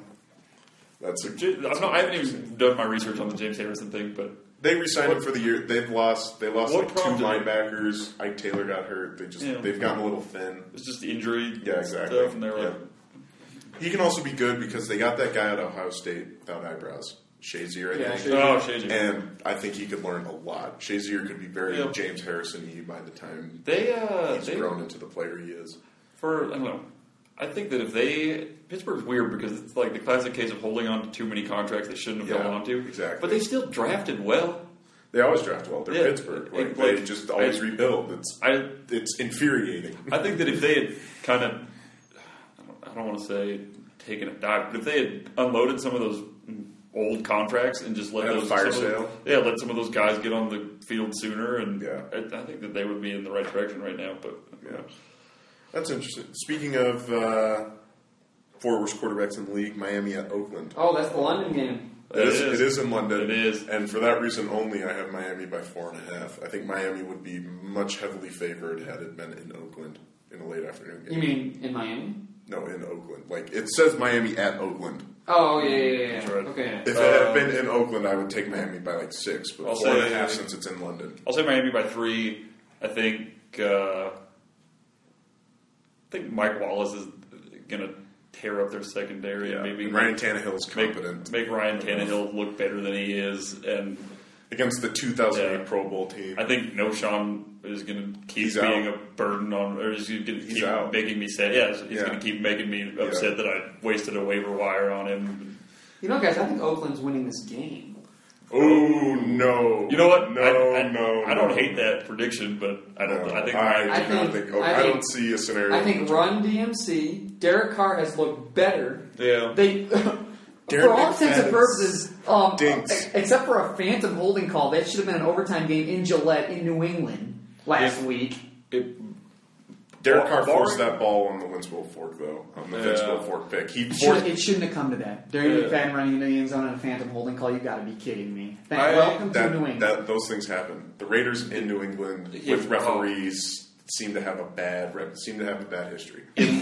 I haven't even done my research on the James Harrison thing, but They re-signed him for the year. They lost What like 2 prompted it? linebackers. Ike Taylor got hurt. They've gotten a little thin. it's just injury. Yeah, exactly. Stuff, and they're like, He can also be good because they got that guy at Ohio State without eyebrows, Shazier, I think. oh, Shazier. And I think he could learn a lot. Shazier could be very Yep. James Harrison-y by the time They grown into the player he is. I don't know. I think that Pittsburgh's weird because it's like the classic case of holding on to too many contracts they shouldn't have held on to. Exactly. But they still drafted well. They always draft well. They're Yeah. Pittsburgh. They just always rebuild. It's infuriating. I think that if they had kind of, I don't want to say taken a dive, but if they had unloaded some of those old contracts and just let Had a those fire some of sale. those- let some of those guys get on the field sooner, and Yeah. I think that they would be in the right direction right now. But Yeah. That's interesting. Speaking of 4 worst quarterbacks in the league, Miami at Oakland. Oh, that's the London game. It is in London. It is. And for that reason only, I have Miami by 4.5. I think Miami would be much heavily favored had it been in Oakland in a late afternoon game. You mean in Miami? No, in Oakland. Like, it says Miami at Oakland. Oh, yeah. That's right. Okay. If it had been in Oakland, I would take Miami by like 6, but I'll 4.5 say- since it's in London. I'll say Miami by 3. I think Mike Wallace is going to tear up their secondary and maybe and Ryan Tannehill is competent. make Ryan Tannehill look better than he is, and Against the 2008 Yeah. Pro Bowl team. I think Noshawn is going to keep He's being out. a burden on, or is going to He's keep out. making me sad. Yeah, he's Yeah. going to keep making me upset that I wasted a waiver wire on him. You know, guys, I think Oakland's winning this game. Oh no! You know what? No, I don't hate that prediction, but I don't. I don't see a scenario. I think Run DMC. Derek Carr has looked better. Yeah. For all intents and purposes, except for a phantom holding call, that should have been an overtime game in Gillette in New England last week. Derek Carr forced that ball on the Winslow Fork, though, on the Winslow Fork pick. It shouldn't have come to that. Darren McFadden running into the end zone on a phantom holding call. You've got to be kidding me. Welcome to New England. Those things happen. The Raiders in New England with referees seem to have a bad history.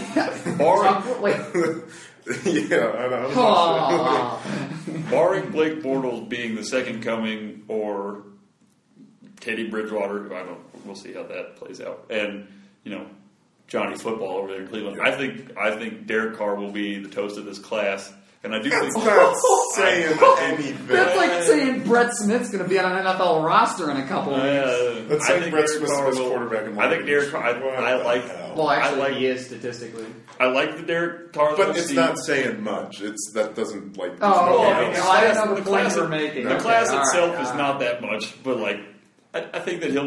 Barring Blake Bortles being the second coming or Teddy Bridgewater, we'll see how that plays out. And Johnny Football over there in Cleveland. Yeah. I think Derek Carr will be the toast of this class. And I do think not saying anything. That's like saying Brett Smith's going to be on an NFL roster in a couple of weeks. That's saying Brett Smith's the best quarterback in the league. I think Derek Carr. He is statistically. I like the Derek Carr, but it's not saying much. That doesn't like. I don't know the class we're making. The class itself is not that much, but I think that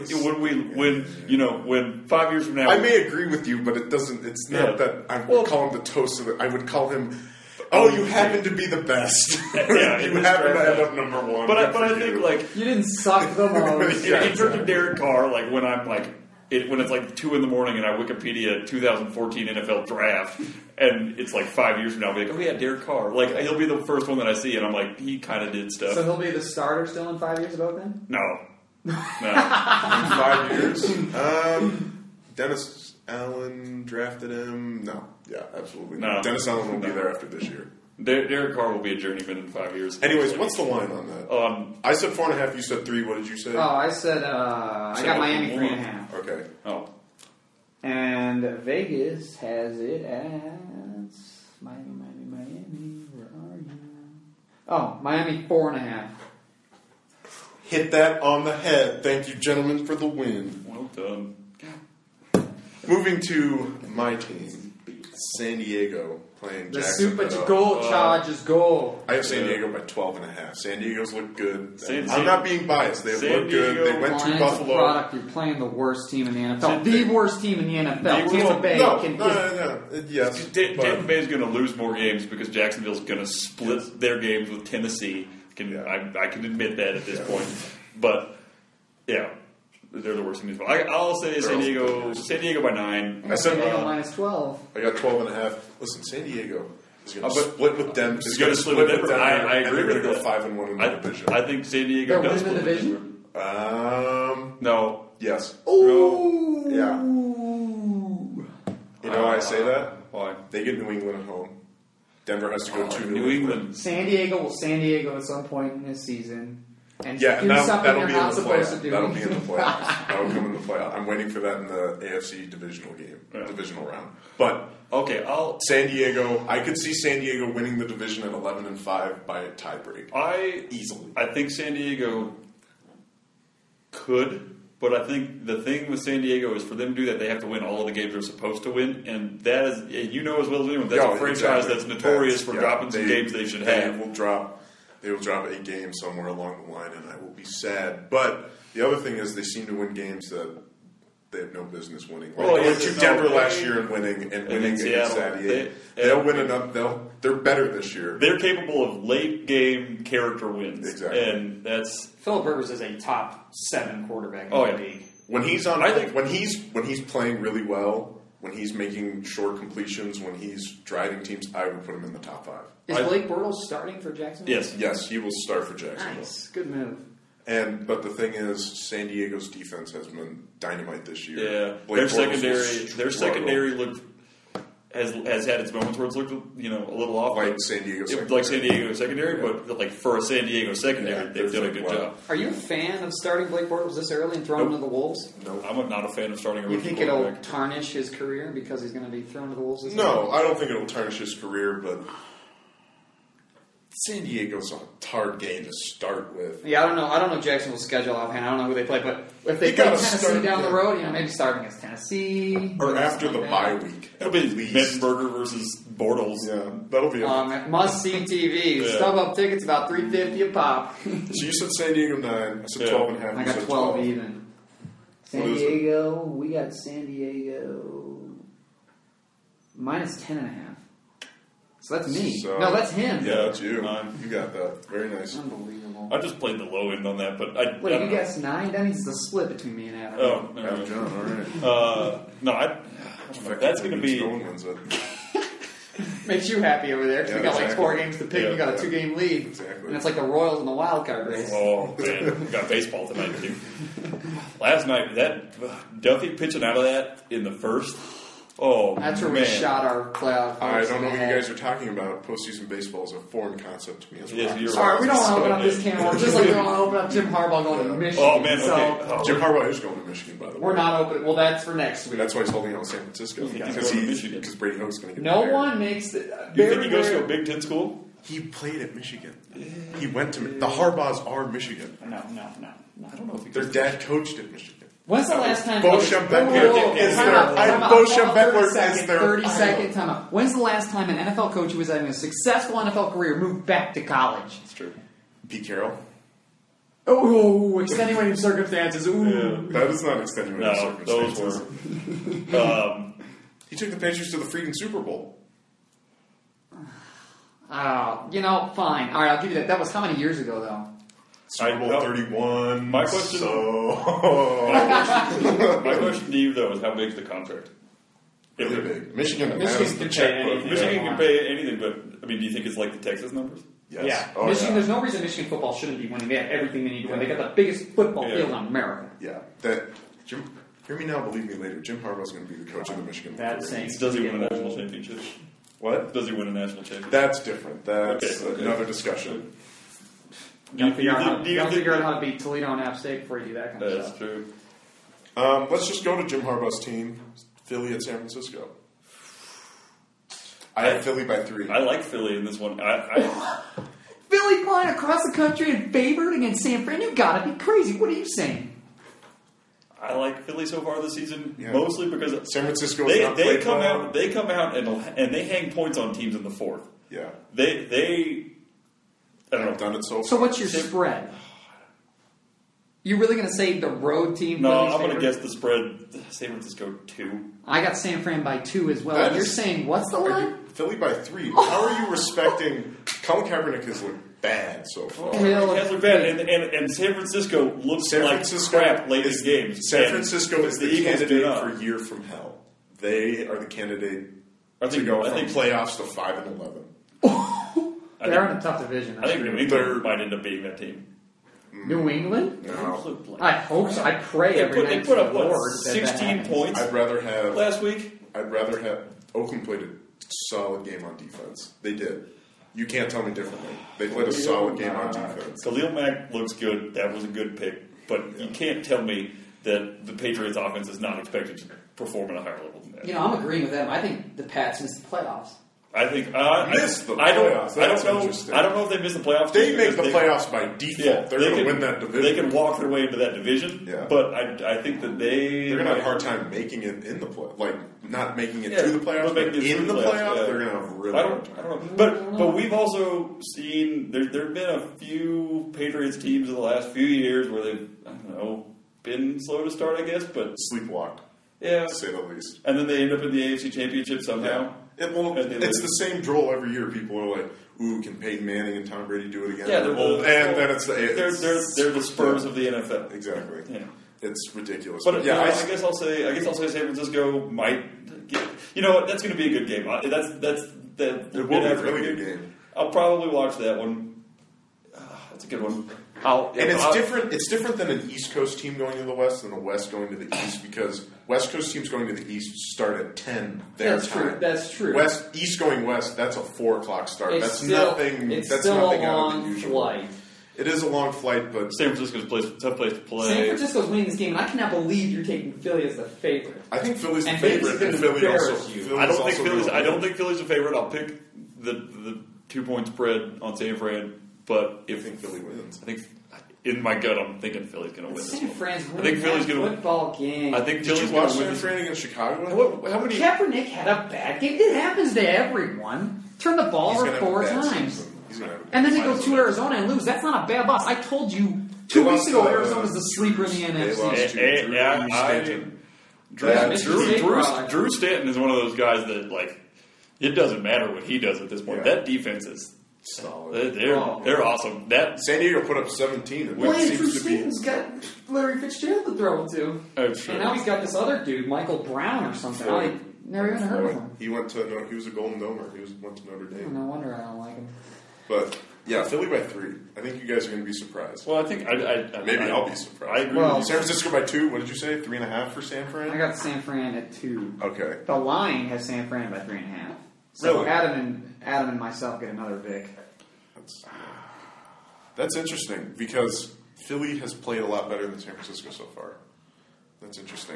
when 5 years from now, I may agree with you, but it doesn't. It's not that I would call him the toast of it. I would call him. Oh, you happen to be the best. You happen to end up number one. But I think you didn't suck the most. In terms of Derek Carr, when I'm when it's 2 a.m. and I Wikipedia 2014 NFL draft, and it's 5 years from now, I'll be like, oh yeah, Derek Carr. He'll be the first one that I see, and I'm like, he kind of did stuff. So he'll be the starter still in 5 years about then? No. In 5 years. Dennis Allen drafted him. No. Yeah, absolutely. No. Dennis Allen will be there after this year. Derek Carr will be a journeyman in 5 years. Anyways, what's the line on that? I said 4.5. You said 3. What did you say? Oh, I said I got Miami 3.5. Okay. Oh. And Vegas has it as Miami. Where are you? Oh, Miami 4.5. Hit that on the head. Thank you, gentlemen, for the win. Well done. Moving to my team, San Diego, playing Jacksonville. The Super Gold Chargers go. I have San Diego by 12.5. San Diego's look good. I'm not being biased. They look good. They went to Buffalo. You're playing the worst team in the NFL. The worst team in the NFL. Tampa Bay. No. Yes. Tampa Bay is going to lose more games because Jacksonville's going to split their games with Tennessee. I can admit that at this point. But, yeah. They're the worst team as well. I'll say San Diego by 9. I said San Diego minus 12. I got 12.5. Listen, San Diego is going to split with Denver. It's going to split with Denver. I agree with that. They're going to go 5-1 in the division. I think San Diego does win the division. No. Yes. Oh. Yeah. You know why I say that? Why? They get New England at home. Denver has to go to New England. San Diego at some point in this season. And that'll be in the playoff. That'll be in the playoffs. That'll come in the playoff. I'm waiting for that in the AFC divisional round. But okay, San Diego. I could see San Diego winning the division at 11-5 by a tiebreak. Easily. I think San Diego could, but I think the thing with San Diego is for them to do that, they have to win all of the games they're supposed to win, and that is, as well as anyone, that's a franchise that's notorious for dropping some games they should have. They will drop a game somewhere along the line, and I will be sad. But the other thing is they seem to win games that they have no business winning. They went to Denver last year and winning against San Diego. They'll win enough. They're better this year. They're capable of late game character wins. Exactly. And that's Philip Rivers is a top 7 quarterback in the league. When he's when he's playing really well. When he's making short completions, when he's driving teams, I would put him in the top 5. Is Blake Bortles starting for Jacksonville? Yes, he will start for Jacksonville. Nice, good move. But the thing is, San Diego's defense has been dynamite this year. Yeah, their secondary looked has had its moments where it's looked a little off. Like San Diego secondary. Like San Diego secondary, but for a San Diego secondary, they've done a good job. Are you a fan of starting Blake Bortles this early and throwing him to the Wolves? No. I'm not a fan of starting a rookie. You think it'll tarnish his career because he's going to be thrown to the Wolves this No, I don't think it'll tarnish his career, but San Diego's a hard game to start with. Yeah, I don't know Jacksonville's schedule offhand. I don't know who they play, but if they You play gotta Tennessee start, down the yeah. road, maybe starting against Tennessee Or after the like bye that. week. It'll be at least. Mettenberger versus Bortles. Yeah, that'll be Must see TV. Yeah. StubHub tickets about $3.50 a pop. So you said San Diego 9. I said Yeah. 12 and a half. I You got said 12 even. San What is it? Diego, we got San Diego minus 10.5. So that's me. So- No, that's him. Yeah, that's you. 9. You got that. Very nice. Unbelievable. I just played the low end on that, but I Wait, don't you know. guessed 9? That means it's a split between me and Adam. Oh, no, Adam no. John, all right. No, I don't know. That's going to be. No one wins it. Makes you happy over there because Yeah, we got like exactly. 4 games to pick. Yeah, you got a yeah. 2-game lead. Exactly. And it's like the Royals in the wild card race. Oh man, we got baseball tonight too. Last night, that Duffy pitching out of that in the first. Oh, That's where man. we shot our playoff. I hopes don't know in what the you head. guys are talking about. Postseason baseball is a foreign concept to me as well. Yes, you're All right, we don't want to So open up this bad. can of worms. Just like we don't want to open up Jim Harbaugh going to Michigan. Oh man, So okay. Oh, Jim Harbaugh is going to Michigan, by the way. we're not open. Well, that's for next week. That's why he's holding out San Francisco. think he's Because going to Michigan? because Brady Hoke's going to get No there. one makes it. You think he goes to a Big Ten school? He played at Michigan. He went to the Harbaughs are Michigan. No. I don't know if he Their goes. dad coached at Michigan. When's the last time? Bo Whoa, Schembechler whoa, whoa, is time their- out, time out. Bo Hold on, Schembechler 30 is second, their 30-second time out. When's the last time an NFL coach who was having a successful NFL career moved back to college? That's true. Pete Carroll. Oh, extenuating circumstances. Ooh. Yeah. That is not extenuating No, those circumstances. were. He took the Patriots to the freaking Super Bowl. Fine. All right, I'll give you that. That was how many years ago, though? Super Bowl 31. My question- So My question to you though is how big's the contract? really big. Michigan Michigan has can the pay checkbook. anything. Michigan Yeah. can pay anything, but I mean, do you think it's like the Texas numbers? Yes. Yeah. Oh, Michigan. yeah. There's no reason Michigan football shouldn't be winning. They have everything they need to win. They got the biggest football Yeah. field in America. Yeah. That Jim. Hear me now, believe me later. Jim Harbaugh's going to be the coach of the Michigan. That's Wolverines. saying- Does he win a national championship? What? Does he win a national championship? That's different. That's Okay. another discussion. You gotta figure out how, do you gotta think- figure out how to beat Toledo and App State before you do that kind of That's stuff. true. Let's just go to Jim Harbaugh's team, Philly at San Francisco. I have Philly by 3. I like Philly in this one. Philly flying across the country and favored against San Fran. You gotta be crazy. What are you saying? I like Philly so far this season, Yeah. mostly because San Francisco has not they played come well. out and they hang points on teams in the fourth. Yeah. They I don't know. I've done it so So far. what's your spread? You really going to say the road team? No, Philly's I'm going to favored? guess the spread. San Francisco 2. I got San Fran by 2 as well. That And you're is- saying what's the Are line? you- Philly by 3. How are you respecting? Colin Kaepernick has looked bad so far. Hell, Cats are bad, and San Francisco looks San like Francisco crap late is- in games. San And Francisco is the the Eagles do candidate not. for year from hell. They are the candidate I to think go I from think playoffs to 5-11. They're in a tough division. I think New They're- England might end up being that team. New England? No, I hope so. I pray They every put, night they put to up the what, Lord that 16 happens. points I'd rather have. last week. I'd rather have. Oakland played a solid game on defense. They did. You can't tell me differently. They played a solid game on defense. Khalil Mack looks good. That was a good pick, but you can't tell me that the Patriots' offense is not expected to perform at a higher level than that. You know, I'm agreeing with them. I think the Pats missed the playoffs. I think Missed the I playoffs. don't That's know. interesting. I don't know if they missed the playoffs. They just make the because playoffs by default. Yeah, They're they going to can- win that division. They can walk their way into that division. Yeah. But I think that They're going to have a hard time making it in the play, like not making it Yeah, to the playoffs, but but making it in through the the playoffs, playoffs, yeah. they're going to have a really I hard don't time. know. But we've also seen there have been a few Patriots teams in the last few years where they've been slow to start, I guess. But Sleepwalked, yeah, to say the least. and then they end up in the AFC Championship somehow. It's the same droll every year. People are like, "Ooh, can Peyton Manning and Tom Brady do it again?" Yeah, they're and then it's they're the Spurs of the NFL. Exactly. Yeah. It's ridiculous. But yeah, I guess I'll say San Francisco might get. You know what? That's going to be a good game. That's it will be a really good game. I'll probably watch that one. That's a good one. Different. It's different than an East Coast team going to the West than a West going to the East because West Coast teams going to the East start at 10 their That's time. true. That's true. East going West. That's a 4:00 start. It's that's still, nothing. It's that's still nothing a out of the long usual. flight. It is a long flight, but San Francisco's a tough place to play. San Francisco's winning this game, and I cannot believe you're taking Philly as the favorite. I think Philly's the And favorite. Philly's And gonna Philly also. embarrass you. Philly's I don't think also Philly's. gonna I don't win. think Philly's a favorite. I'll pick the 2-point spread on San Fran, but I think Philly wins. I think in my gut, I'm thinking Philly's going to win this San one. Fran's I think winning Philly's that going to win. football game. I think Did Philly's you watch going to win San this. Fran against Chicago? How many? Kaepernick had a bad game. It happens to everyone. Turn the ball He's over gonna have a 4 bad times. season. He's gonna have a And then they bad go season. to Arizona and lose. That's not a bad loss. I told you They 2 weeks lost, ago Arizona's the sleeper in the they lost NFC. to Drew Stanton. Stanton. Drew Stanton is one of those guys that, like, it doesn't matter what he does at this point. Yeah. That defense is Solid. they're awesome. That San Diego put up 17, and Well, what yeah, Drew seems to be Stanton's got Larry Fitzgerald to throw to. sure. And now he's got this other dude, Michael Brown or something. I never even heard of him. He went to he was a Golden Domer. Went to Notre Dame. No wonder I don't like him. But yeah, Philly by 3. I think you guys are going to be surprised. Well, I think Maybe I'll be surprised. I agree. Well- with San Francisco by 2. What did you say? 3.5 for San I Fran. got San Fran at 2. Okay. The line has San Fran by 3.5. So Really? Adam and myself get another Vic. That's interesting because Philly has played a lot better than San Francisco so far. That's interesting.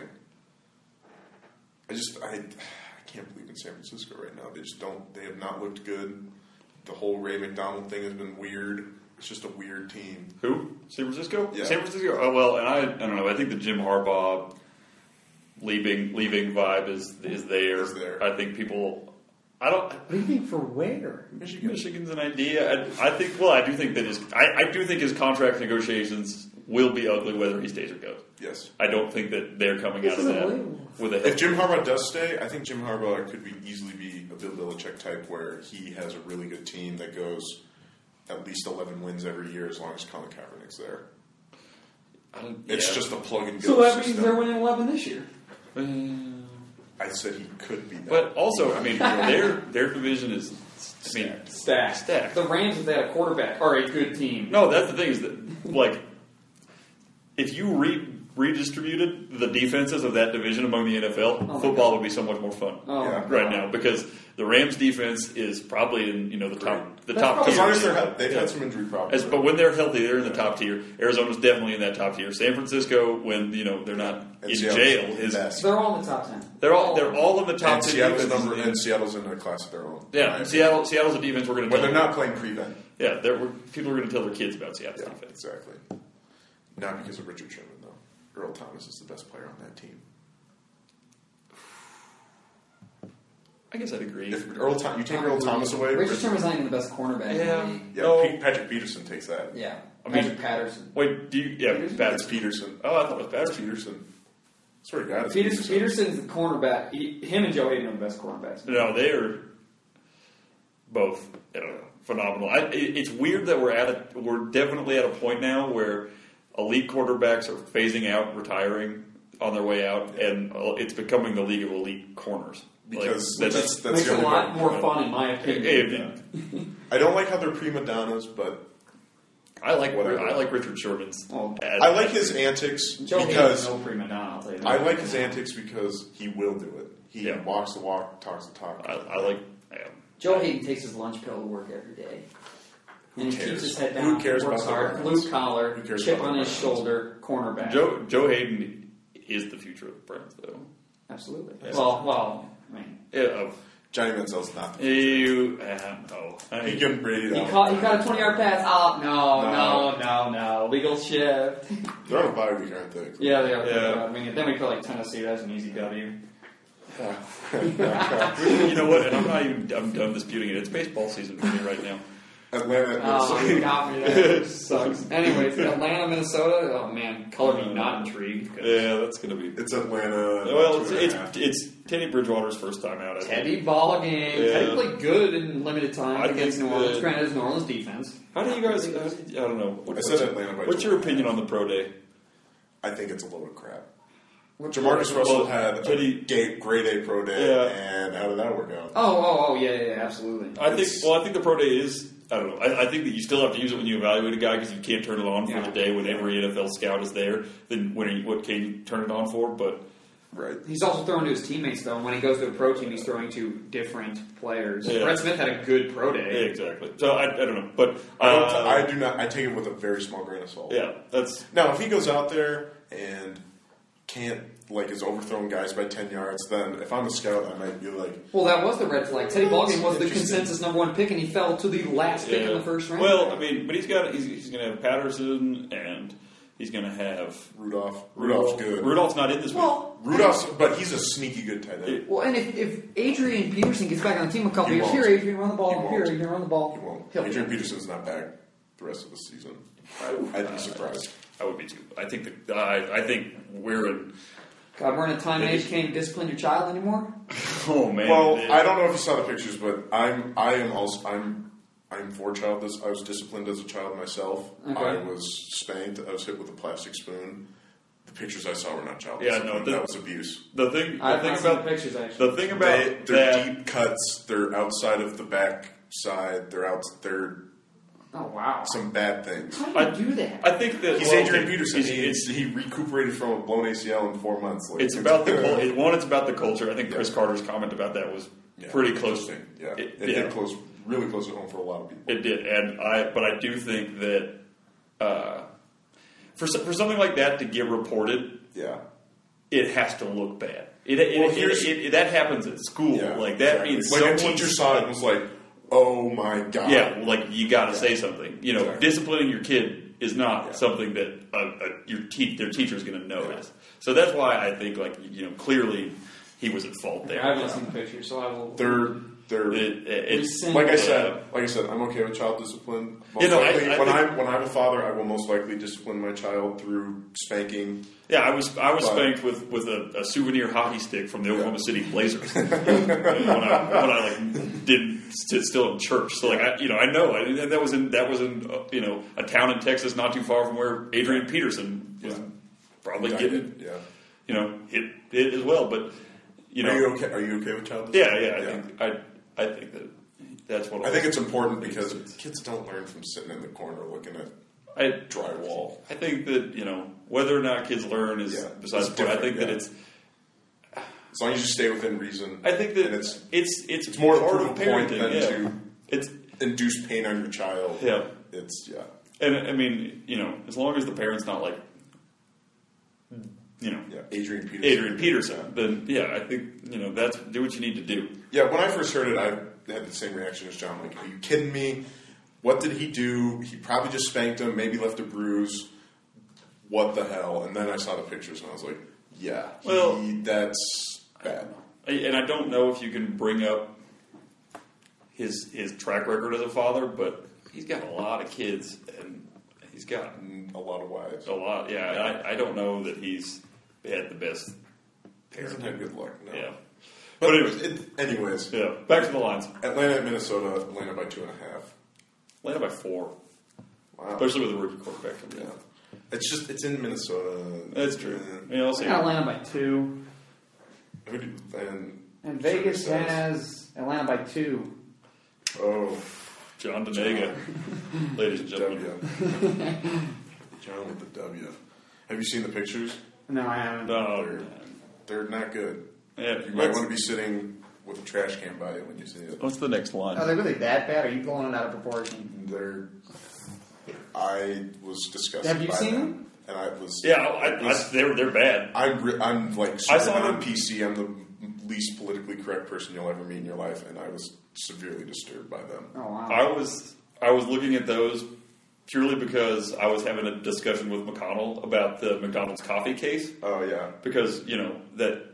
I can't believe in San Francisco right now. They have not looked good. The whole Ray McDonald thing has been weird. It's just a weird team. Who? San Francisco? Yeah. San Francisco. Oh well, and I don't know. I think the Jim Harbaugh leaving vibe is there. Is there. I think people. I don't. Leaving for where? Michigan's an idea. I think. Well, I do think that I do think his contract negotiations will be ugly whether he stays or goes. Yes. I don't think that they're coming This out of is that unbelievable. with a. If Jim Harbaugh does stay, I think Jim Harbaugh could easily be a Bill Belichick type where he has a really good team that goes at least 11 wins every year as long as Colin Kaepernick's there. It's just a plug and go So that means system. they're winning 11 this year. I said he could be that. But also, I mean, their division is. I mean, Stacked. The Rams, if they had a quarterback, are a good team. no, that's the thing is that like if you redistributed the defenses of that division among the NFL, my football God. would be so much more fun Yeah. right now because the Rams defense is probably in the top That's top probably- as long tier. as they're healthy, they've had some injury problems. But when they're healthy, they're in the top tier. Arizona's definitely in that top tier. San Francisco, when they're not And in Seattle's jail, the is best. They're all in the top 10. they're all in the top And 10 Seattle's defenses. Seattle's in a class of their own. Yeah, Right. Seattle's a defense we're going to When they're not playing prevent. Yeah, people are going to tell their kids about Seattle's Yeah, defense. exactly. Not because of Richard Sherman, though. Earl Thomas is the best player on that team. I guess I'd agree. If you take Earl Thomas away, Richard Sherman's not even the best cornerback Yeah. in the league. yeah, No. Patrick Peterson takes that. Yeah. I mean- Patrick Patterson. Wait, do you? Yeah, Peterson? Pat. It's Peterson. Oh, I thought it was That's Patterson. Peterson. Swear to God, it's Peterson's the cornerback. Him and Joe Hayden are the best cornerbacks. No, they are both. I don't know, phenomenal. It's weird that we're definitely at a point now where elite quarterbacks are phasing out, retiring on their way out, and it's becoming the league of elite corners. Because Like, that's Makes the it a only lot way. more fun, in my opinion. I don't like how they're prima donnas, but I like Whatever. Richard Sherman's. Well, I like his antics Joe Hayden's because no prima donna, I'll tell you that. I like his antics because he will do it. He Yeah. walks the walk, talks the talk. I like. Yeah. Joe Hayden takes his lunch pill to work every day. And he cares? keeps his head Who down, cares works about the hard, Browns? blue collar, Who cares chip about on the his Browns? shoulder, cornerback. Joe Hayden is the future of the Browns, though. Absolutely. Yeah. Well, I mean, Yeah. Johnny Manziel's not. You. No. He can read it he out. caught a 20-yard pass. Oh, no. Legal shift. They're on a bye week, aren't they? Yeah, they are. Yeah. I mean, then we play like Tennessee. That's an easy W. You know what? And I'm done disputing it. It's baseball season for me right now. Atlanta. Oh, you got me there. Sucks. Anyways, Atlanta, Minnesota. Oh man, color me not intrigued. Yeah, that's gonna be. It's Atlanta. Well, 2.5. it's Teddy Bridgewater's first time out. I think. Teddy ball game. Yeah. Teddy played good in limited time I against think New Orleans. that- Granted, it's New Orleans defense. How do you guys? I don't know. I said Atlanta by What's your opinion on the pro day? I think it's a load of crap. What- Jamarcus Russell Well, had a Teddy- grade A pro day, Yeah. and how did that work out? Oh, yeah, absolutely. I think the pro day is. I don't know. I think that you still have to use it when you evaluate a guy because you can't turn it on for Yeah. the day when every NFL scout is there. Then what can you turn it on for? But Right. He's also throwing to his teammates, though. And when he goes to a pro team, he's throwing to different players. Yeah. Brett Smith had a good pro yeah, day. exactly. So I don't know. But I do not. I take it with a very small grain of salt. yeah, that's Now, if he goes out there and can't is overthrowing guys by 10 yards, then if I'm a scout, I might be like... Well, that was the red flag. Teddy Ballgame was the consensus number 1 pick, and he fell to the last pick in the first round. Well, I mean, but he's going to have Patterson, and he's going to have... Rudolph. Rudolph's good. Rudolph's not in this week. But he's a sneaky good tight end. Well, and if Adrian Peterson gets back on the team a couple years, here, Adrian, run the ball. Here, Adrian, run the ball. He won't. He'll Adrian Peterson's not back the rest of the season. I'd be surprised. I would be too. I think we're in... God, we're in a time and age can't discipline your child anymore? Oh, man. Well, I don't know if you saw the pictures, but I'm for child. I was disciplined as a child myself. Okay. I was spanked. I was hit with a plastic spoon. The pictures I saw were not child Yeah, discipline. no, that was abuse. The thing I've seen about the pictures, actually. The thing about they're deep cuts. They're outside of the back side. They're Oh, wow. some bad things. How do you do that? I think that He's Adrian Peterson. He recuperated from a blown ACL in 4 months. It's about the it's about the culture. I think Chris Carter's comment about that was pretty close. Yeah, it did really close at home for a lot of people. It did, but I do think that for something like that to get reported, it has to look bad. That happens at school. Yeah, like that means a teacher saw it and was like, "Oh my god!" Yeah, like you got to say something. You know, disciplining your kid is not something that their teacher is going to notice. Yeah. So that's why I think, clearly he was at fault there. I haven't seen the picture, so I will. Like I said, I'm okay with child discipline. When I'm a father, I will most likely discipline my child through spanking. Yeah, I was spanked with a souvenir hockey stick from the Oklahoma City Blazers when I did still in church. So I know, and that was in a town in Texas not too far from where Adrian Peterson was probably getting hit as well. But are you okay with child discipline? Yeah. I think that's what I think it's important because kids don't learn from sitting in the corner looking at drywall. I think that whether or not kids learn is besides the point. I think that it's as long as you stay within reason. I think that it's more part of parenting than to induce pain on your child. Yeah, and I mean as long as the parent's not like Adrian Peterson. Then I think that's do what you need to do. Yeah, when I first heard it, I had the same reaction as John. Like, are you kidding me? What did he do? He probably just spanked him, maybe left a bruise. What the hell? And then I saw the pictures and I was like, that's bad. And I don't know if you can bring up his track record as a father, but he's got a lot of kids and he's got a lot of wives. A lot, yeah. I don't know that he's had the best parenting. He hasn't had good luck, no. Yeah. But anyways. Yeah. Back to the lines. Atlanta at Minnesota. Atlanta by 2.5. Atlanta by 4. Wow. Especially with a rookie quarterback coming in. It's in Minnesota. That's true. I'll say Atlanta by 2. And Vegas has Atlanta by 2. Oh. John Donega. Ladies and gentlemen. John with the W. Have you seen the pictures? No, I haven't. No. They're not good. Yeah, you might want to be sitting with a trash can by you when you see it. What's the next line? Are they really that bad? Or are you blowing it out of proportion? I was disgusted. Have you seen them? And I was. Yeah, they're bad. I'm like super on PC. I'm the least politically correct person you'll ever meet in your life, and I was severely disturbed by them. Oh wow! I was looking at those purely because I was having a discussion with McConnell about the McDonald's coffee case. Oh yeah, because that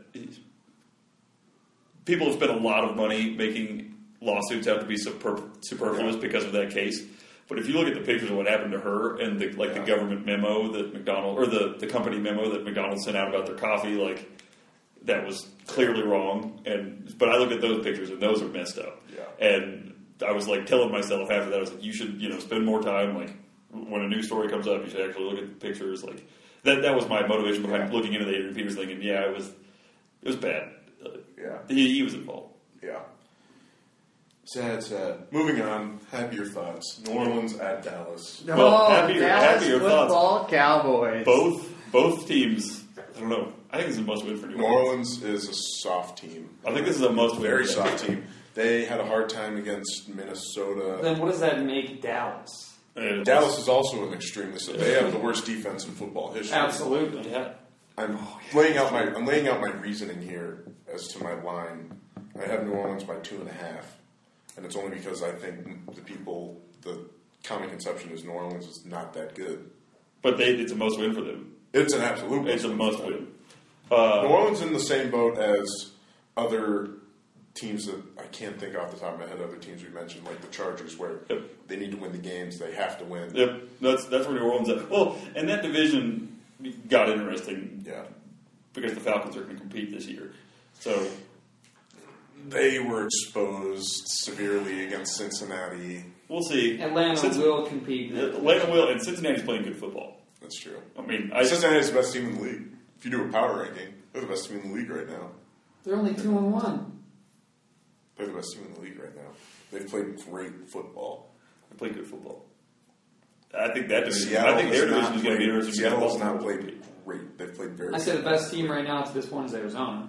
people have spent a lot of money making lawsuits out to be superfluous because of that case. But if you look at the pictures of what happened to her and the government memo that McDonald or the company memo that McDonald's sent out about their coffee, that was clearly wrong. But I look at those pictures and those are messed up. Yeah. And I was telling myself after that, I was like, you should spend more time when a new story comes up, you should actually look at the pictures. That was my motivation behind looking into the Adrian Peters thing. And it was bad. He was involved. Yeah. Sad. Moving on. Happier thoughts. New Orleans at Dallas. Happier football thoughts. Cowboys. Both teams. I don't know. I think this is a must win for New Orleans. Is a soft team. I think this is a must win. Very soft team. They had a hard time against Minnesota. Then what does that make Dallas? Dallas is also an extremely. So they have the worst defense in football history. Absolutely. Yeah. I'm laying out my reasoning here as to my line. I have New Orleans by 2.5, and it's only because I think the common conception is New Orleans is not that good. But it's a must win for them. It's an absolute It's a must win. New Orleans in the same boat as other teams that I can't think off the top of my head. Other teams we mentioned, like the Chargers, where they need to win the games, they have to win. Yep, that's where New Orleans is. Well, and that division got interesting. Yeah, because the Falcons are going to compete this year. So they were exposed severely against Cincinnati. We'll see. Atlanta will compete. Atlanta will, and Cincinnati's playing good football. That's true. I mean, Cincinnati's the best team in the league. If you do a power ranking, they're the best team in the league right now. They're only 2-1. They're the best team in the league right now. They've played great football. They play good football. I think that division. Seattle I think their division is going to be interesting. Seattle has not played great. They've played very. I said the best team right now to this point is Arizona.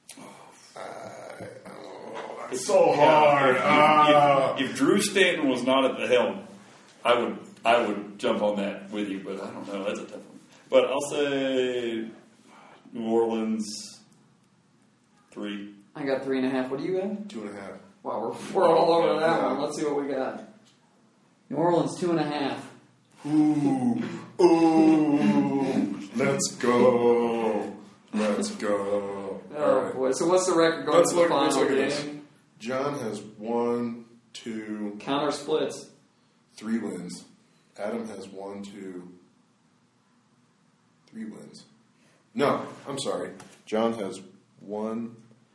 It's so hard. If Drew Stanton was not at the helm, I would jump on that with you, but I don't know. That's a tough one. But I'll say New Orleans 3. I got 3.5. What do you got? 2.5. Wow, we're all over that one. Let's see what we got. New Orleans 2.5. Ooh, let's go. Oh right. boy! So what's the record going to the final game? John has 1, 2. Count our splits. 3 wins. Adam has 1, 2, 3 wins. No, I'm sorry. John has 1,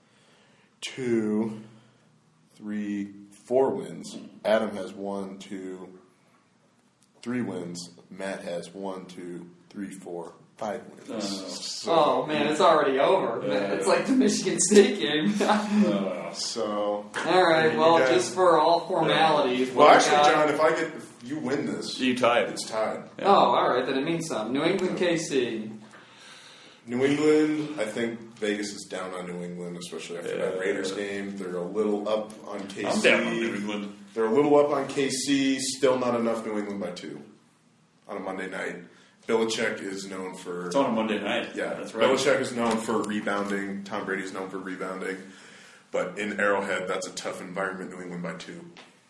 2, 3, 4 wins. Adam has 1, 2, 3 wins. Matt has 1, 2, 3, 4, 5 wins. Oh man, it's already over. It's like the Michigan State game. So all right, well, just for all formalities. Well, actually, John, if you win this, you tie it. It's tied. Yeah. Oh, all right, then it means something. New England, KC. New England, I think Vegas is down on New England, especially after that Raiders game. They're a little up on KC. I'm down on New England. They're a little up on KC. Still not enough. New England by 2 on a Monday night. Belichick is known for... It's on a Monday night. Yeah, that's right. Belichick is known for rebounding. Tom Brady is known for rebounding. But in Arrowhead, that's a tough environment. New England by 2.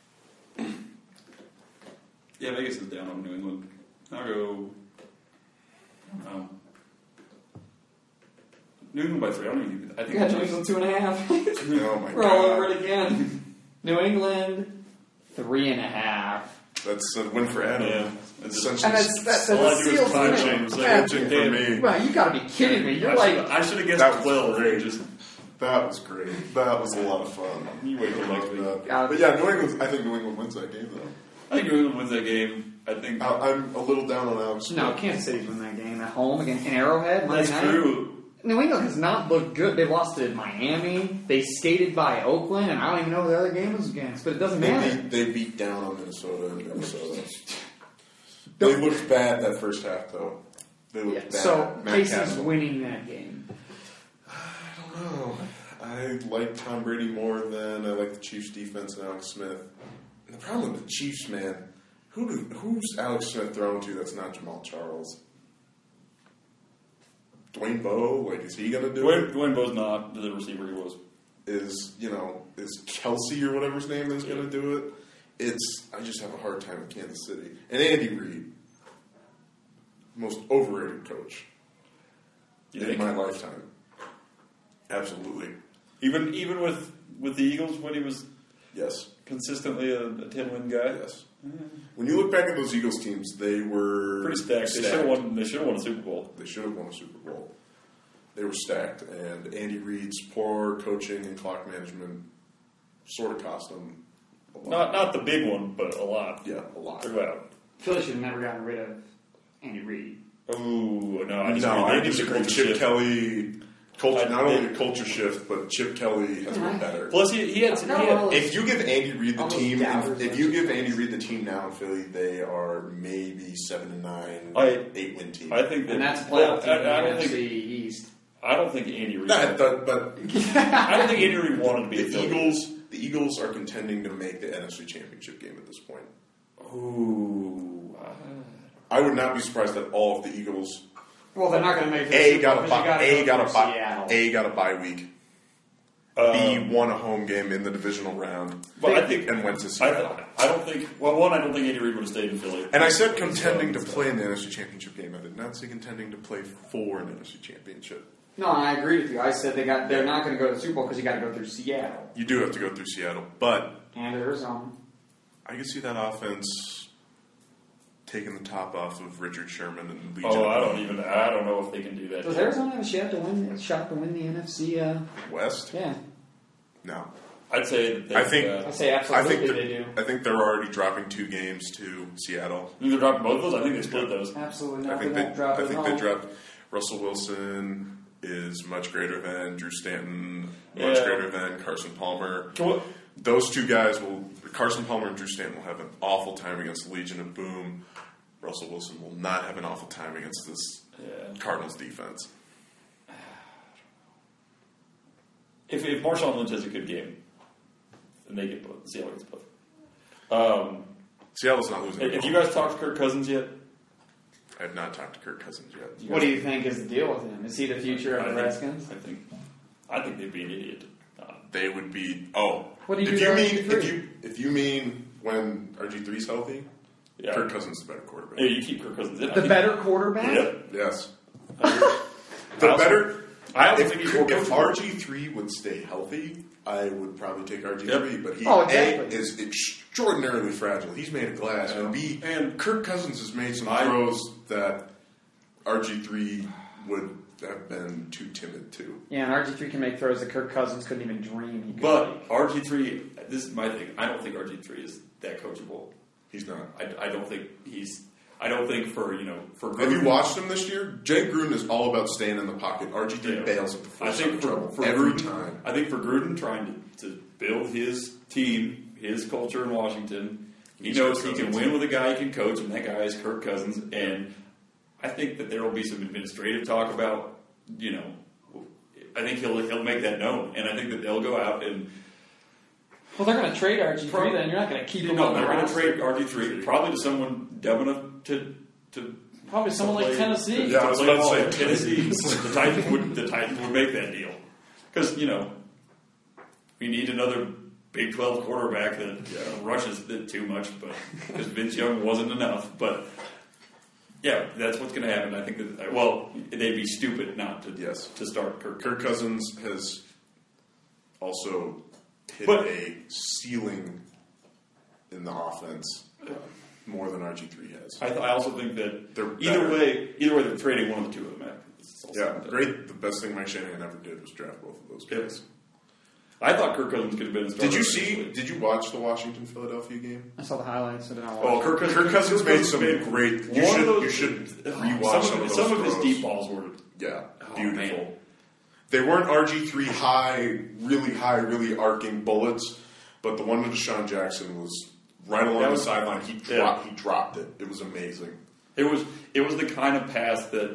Yeah, Vegas is down on New England. I'll go... New England by 3. I think You got New England 2.5. Oh my We're God. all over it again. New England 3.5. That's a win for Adam. Yeah. Essentially, And that's all I do is seals climb the James. clinching for me. Well, you got to be kidding me. You're like I should have guessed That was 12. great. Just That was great. That was a lot of fun. You wait till next week. But yeah, New England. I think New England wins that game though. I think New England wins that game. I think I'm a little down on Alex. no. Kansas City's win that game at home against in Arrowhead. Monday that's night. true. New England has not looked good. They lost to Miami. They skated by Oakland, and I don't even know who the other game was against. But it doesn't matter. They beat down on Minnesota and Minnesota. They looked bad that first half though. They looked bad. So Matt Casey's Castle. winning that game. I don't know. I like Tom Brady more than I like the Chiefs' defense and Alex Smith. And the problem with the Chiefs, man, who's Alex Smith thrown to that's not Jamal Charles? Dwayne Bowe, like, is he going to do it? Dwayne Bowe's not the receiver he was. Is Kelsey or whatever his name is going to do it? I just have a hard time with Kansas City. And Andy Reid, most overrated coach in my lifetime. Absolutely. Even with the Eagles when he was Yes. consistently a 10-win guy. Yes. When you look back at those Eagles teams, they were Pretty stacked. They should have won a Super Bowl. They should have won a Super Bowl. They were stacked, and Andy Reid's poor coaching and clock management sort of cost them a lot. Not the big one, but a lot. Yeah, a lot. Throughout. Philly should have never gotten rid of Andy Reid. Oh no! I I disagree. Chip Kelly, not only a culture shift, but Chip Kelly has been better. Plus, he had. If you give Andy Reid the Almost team, doubters if you give Andy Reid the team now in Philly, they are maybe 7-9, 8-win team. I think that, And that's a playoff team in I don't the NFC think. East. I don't think Andy Reid. but I don't think Andy Reid wanted to be a Philly. The Eagles are contending to make the NFC Championship game at this point. Ooh. I would not be surprised at all if the Eagles Well, they're not going to make the A Super got Bowl a 'cause you bye. gotta A go got a through bye. Seattle. A got a bye week. B won a home game in the divisional round. Well, I think and went to Seattle. I don't think. Well, one, I don't think Andy Reid would have stayed in Philly. And I said contending to play in the NFC Championship game. I did not say contending to play for an NFC Championship. No, and I agree with you. I said they're not going to go to the Super Bowl because you got to go through Seattle You do have to go through Seattle, but and Arizona. I can see that offense taking the top off of Richard Sherman and Legion. Oh, I don't know if they can do that. Does Arizona have a shot to win the NFC? West? Yeah, No. I'd say that I think- I say absolutely they do. I think they're already dropping 2 games to Seattle. they're dropping both of those. I think they split those. Absolutely I not. think They they, won't drop I it think at they all. dropped. Russell Wilson is much greater than Drew Stanton, much Yeah. greater than Carson Palmer. Well, Those 2 guys Carson Palmer and Drew Stanton will have an awful time against the Legion of Boom. Russell Wilson will not have an awful time against this Cardinals defense. if Marshawn Lynch has a good game, then they get both. Seattle gets both. Seattle's not losing. Have you guys talked to Kirk Cousins yet? I have not talked to Kirk Cousins yet. What do you think is the deal with him? Is he the future of the Redskins? I think they'd be an idiot. They would be. Oh, What do you if do you to mean RG3? if you mean when RG3's healthy, Yeah. Kirk Cousins is the better quarterback. Yeah, you keep Kirk Cousins in. The better quarterback? Yep. Yes, I the also- better. I also If, think he's more if coachable. RG3 would stay healthy, I would probably take RG3. Yep. But he exactly. A is extraordinarily fragile. He's made of glass, and B, And- Kirk Cousins has made some throws that RG3 would have been too timid to. Yeah, and RG3 can make throws that Kirk Cousins couldn't even dream he could But make. RG3, this is my thing. I don't think RG3 is that coachable. He's not. I don't think he's. I don't think for Have you watched him this year? Jay Gruden is all about staying in the pocket. RG3 Yeah. bails at the I first think trouble for every Gruden, time. I think for Gruden trying to build his team, his culture in Washington, he He's knows Kirk he can Cousins. win with a guy he can coach, and that guy is Kirk Cousins. And I think that there will be some administrative talk about, I think he'll make that known, and I think that they'll go out and. Well, they're going to trade RG3 then. You're not going to keep him No, on the they're going to roster. trade RG3 probably to someone dumb enough to Probably someone like play- Tennessee. Yeah, I was play about to ball say in Tennessee. the Titans would make that deal because we need another Big 12 quarterback that rushes it too much, but because Vince Young wasn't enough. But yeah, that's what's going to happen. I think that they'd be stupid not to start Kirk. Kirk Cousins has also hit But- a ceiling in the offense more than RG3 has. I also think that They're either better. way they're trading one of the two of them. It's also- Yeah, great. The best thing Mike Shanahan ever did was draft both of those guys. I thought Kirk Cousins could have been a starter. Did you watch the Washington-Philadelphia game? I saw the highlights. I did not watch Oh, it. Kirk Cousins made some great. You should rewatch some of his throws. deep balls were. Yeah, Oh, beautiful. man. They weren't RG3 high, really arcing bullets, but the one to Deshaun Jackson was right along the sideline. He dropped it. It was amazing. It was the kind of pass that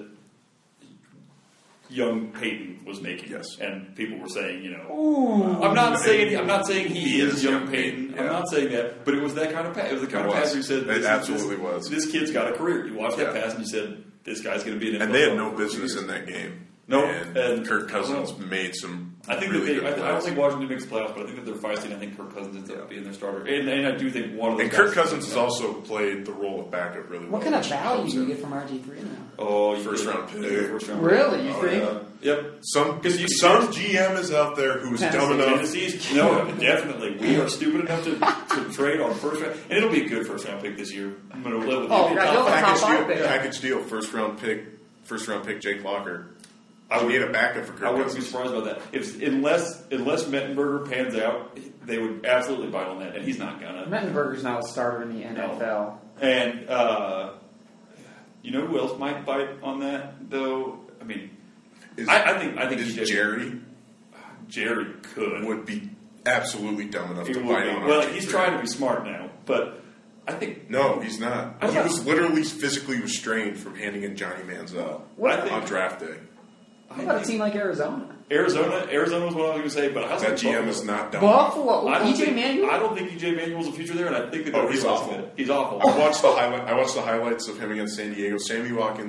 young Peyton was making. Yes. And people were saying, Ooh. I'm not saying he is young young Peyton. Peyton, I'm yeah. not saying that, but it was that kind of pass. It was the kind of pass where you said It absolutely was. This kid's got a career. You watched that Yeah. pass and you said this guy's going to be an NFL. And they had no player. business in that game. No, and Kirk Cousins made some. I think really that good I don't plays. think Washington makes the playoffs, but I think that they're feisty, and I think Kirk Cousins ends up being their starter. And I do think one of those And Kirk guys- Cousins has also played the role of backup really well. What kind of which value helps do you him. get from RG3 now? Oh, First round pick. First round Really? You Oh, think? yeah. Yep. Some you- GM is out there who's dumb Tennessee. enough. Tennessee's no, definitely. We are stupid enough to trade on first round, and it'll be a good first round pick this year. I'm going to live with Oh, it. right, you'll have Package top deal. five pick. Package deal. First round pick. Jake Locker. I would need a backup for Kirk I wouldn't be Cousins. surprised about that. Unless Mettenberger pans out, they would absolutely bite on that, and he's not gonna. Mettenberger's now a starter in the NFL. And you know who else might bite on that, though? I mean, I think is he did. Jerry could. would be absolutely dumb enough He to would bite be. on. Well, RG3. he's trying to be smart now, but I think No, he's not. I He thought- was literally physically restrained from handing in Johnny Manziel on draft day. How about a team like Arizona? Arizona was what I was going to say, but I also That think GM is not dumb. Buffalo? I don't EJ think- Manuel? I don't think EJ Manuel's a future there, and I think that Oh, they'll he's realize awful. that. He's awful. I watched the highlights of him against San Diego. Sammy Watkins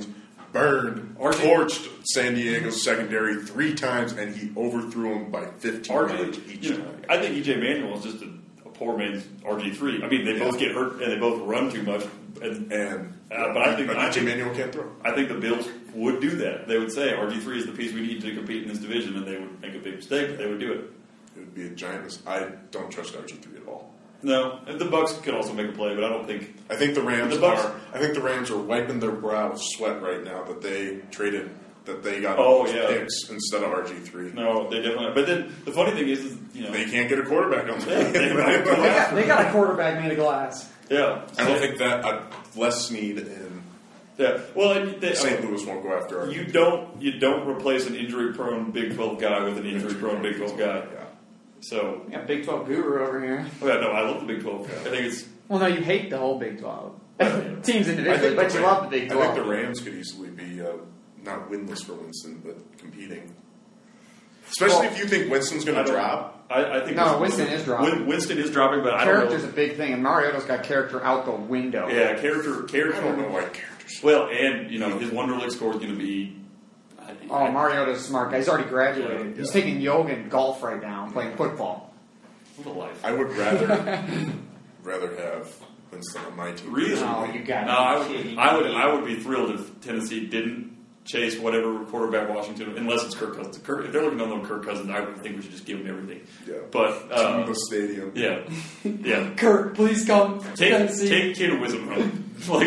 torched San Diego's secondary 3 times, and he overthrew him by 15 yards each time. I think EJ Manuel is just a poor man's RG3. I mean, they both get hurt and they both run too much. But I think EJ Manuel can't throw. I think the Bills would do that. They would say RG3 is the piece we need to compete in this division, and they would make a big mistake, but they would do it. It would be a giant mistake. I don't trust RG3 at all. No, and the Bucks could also make a play, but I don't think. I think the Rams are wiping their brow of sweat right now that they traded. That they got picks instead of RG3. No, they definitely. But then the funny thing is they can't get a quarterback on the they got a quarterback made of glass. Yeah, I don't think that Les Snead and St. Louis won't go after RG3. You don't replace an injury-prone Big 12 guy with an injury-prone Big 12 guy. Yeah. So we got Big 12 guru over here. Oh yeah, no, I love the Big 12. I think it's. Well, no, you hate the whole Big 12 teams individually, but you love the Big 12. I think the Rams could easily be. Not winless for Winston, but competing. Especially if you think Winston's going to drop. I think Winston is dropping. Winston is dropping, but character's a big thing, and Mariota's got character out the window. Yeah, character. I don't know why character's. Well, and his Wonderlic score is going to be. Mariota's a smart guy. He's already graduated. Yeah. He's taking yoga and golf right now, and playing football. What a life! I would rather have Winston on my team. Really? No, you got I would be thrilled if Tennessee didn't chase whatever quarterback Washington, unless it's Kirk Cousins. If they're looking on Kirk Cousins, I would think we should just give him everything. Yeah. But the stadium. Yeah. Kirk, please come. Take Kid Wisdom home. But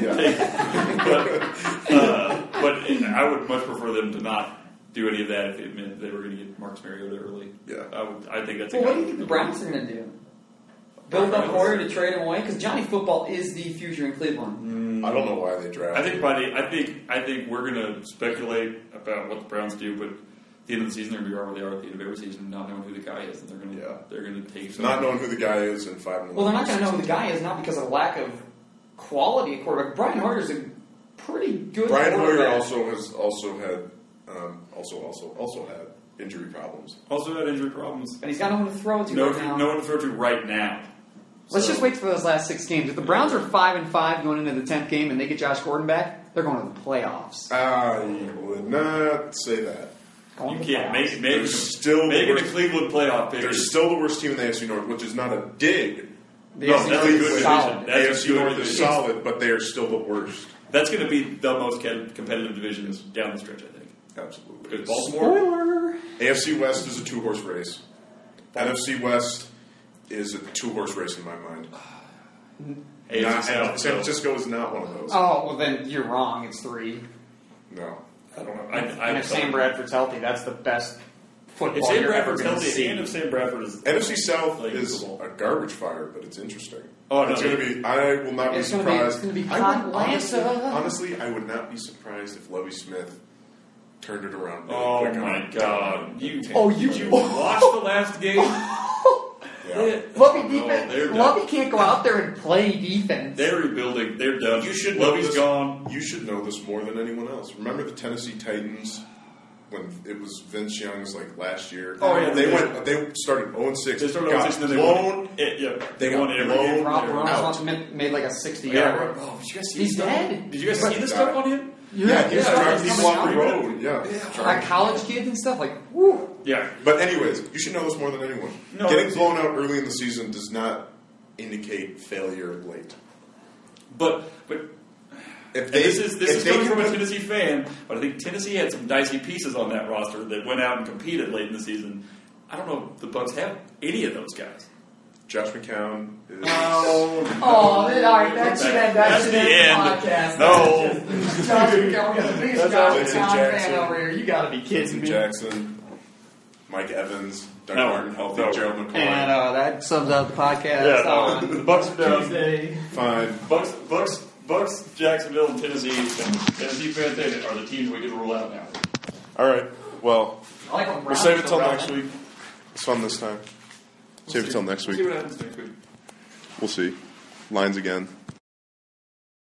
I would much prefer them to not do any of that if it meant they were going to get Marcus Mariota early. Yeah. I think that's. Well, what do you think the Browns are going to do? Build up Hoyer to trade him away because Johnny Football is the future in Cleveland. I don't know why they drafted. I think we're going to speculate about what the Browns do, but at the end of the season they're going to be where they are at the end of every season, not knowing who the guy is, and they're going to take not knowing who the guy is in 5 minutes. Well, they're not going to know who the guy is, not because of lack of quality at quarterback. Brian Hoyer's a pretty good. Brian Hoyer also had injury problems. Also had injury problems, and he's got no one to throw to right now. No one to throw to right now. Let's just wait for those last 6 games. If the Browns are 5-5 going into the 10th game and they get Josh Gordon back, they're going to the playoffs. I would not say that. You can't make it a Cleveland playoff pick. They're still the worst team in the AFC North, which is not a dig. The AFC North is solid. AFC North is solid, but they are still the worst. That's going to be the most competitive division down the stretch, I think. Absolutely. Because Baltimore. Spoiler. AFC West is a 2-horse race. NFC West is a 2-horse race in my mind. San Francisco is not one of those. Oh, well then you're wrong. It's 3. No. I don't know. And if Sam Bradford's healthy, that's the best football if Sam you're ever Bradford's going to healthy, see. and if Sam Bradford is NFC South is a garbage fire, but it's interesting. Oh, no. It's going to be. I will not be surprised. It's going to be Atlanta. Honestly, I would not be surprised if Lovie Smith turned it around. Oh my God! Did you watch the last game? Yeah. Lovie can't go out there and play defense. They're rebuilding. They're done. Lovie's gone. You should know this more than anyone else. Remember the Tennessee Titans when it was Vince Young's last year? Oh yeah, they started 0-6. They started 0-6 and then they won. They won every game. Rob Brown made like a 60-yarder. Oh, did you guys see He's dead. Did you guys see the stuff on him? Yeah, he's driving off the road. Like college kids and stuff. Woo. Yeah. But anyways, you should know this more than anyone. No, getting blown out early in the season does not indicate failure late. But this is coming from a Tennessee fan, but I think Tennessee had some dicey pieces on that roster that went out and competed late in the season. I don't know if the Bucs have any of those guys. Josh McCown is... all right, that should end the podcast. No. Josh McCown, we got the biggest Josh McCown fan over here. You got to be kidding me. Jackson, Mike Evans, Doug Martin, healthy, Gerald McCoy. And that sums up the podcast on the Bucs are down. Tuesday. Fine. Bucs, Jacksonville, and Tennessee. Tennessee fans are the teams we can rule out now. All right. Well, we'll save it till next week. It's fun this time. Save it till next week. We'll see what happens next week. We'll see. Lines again.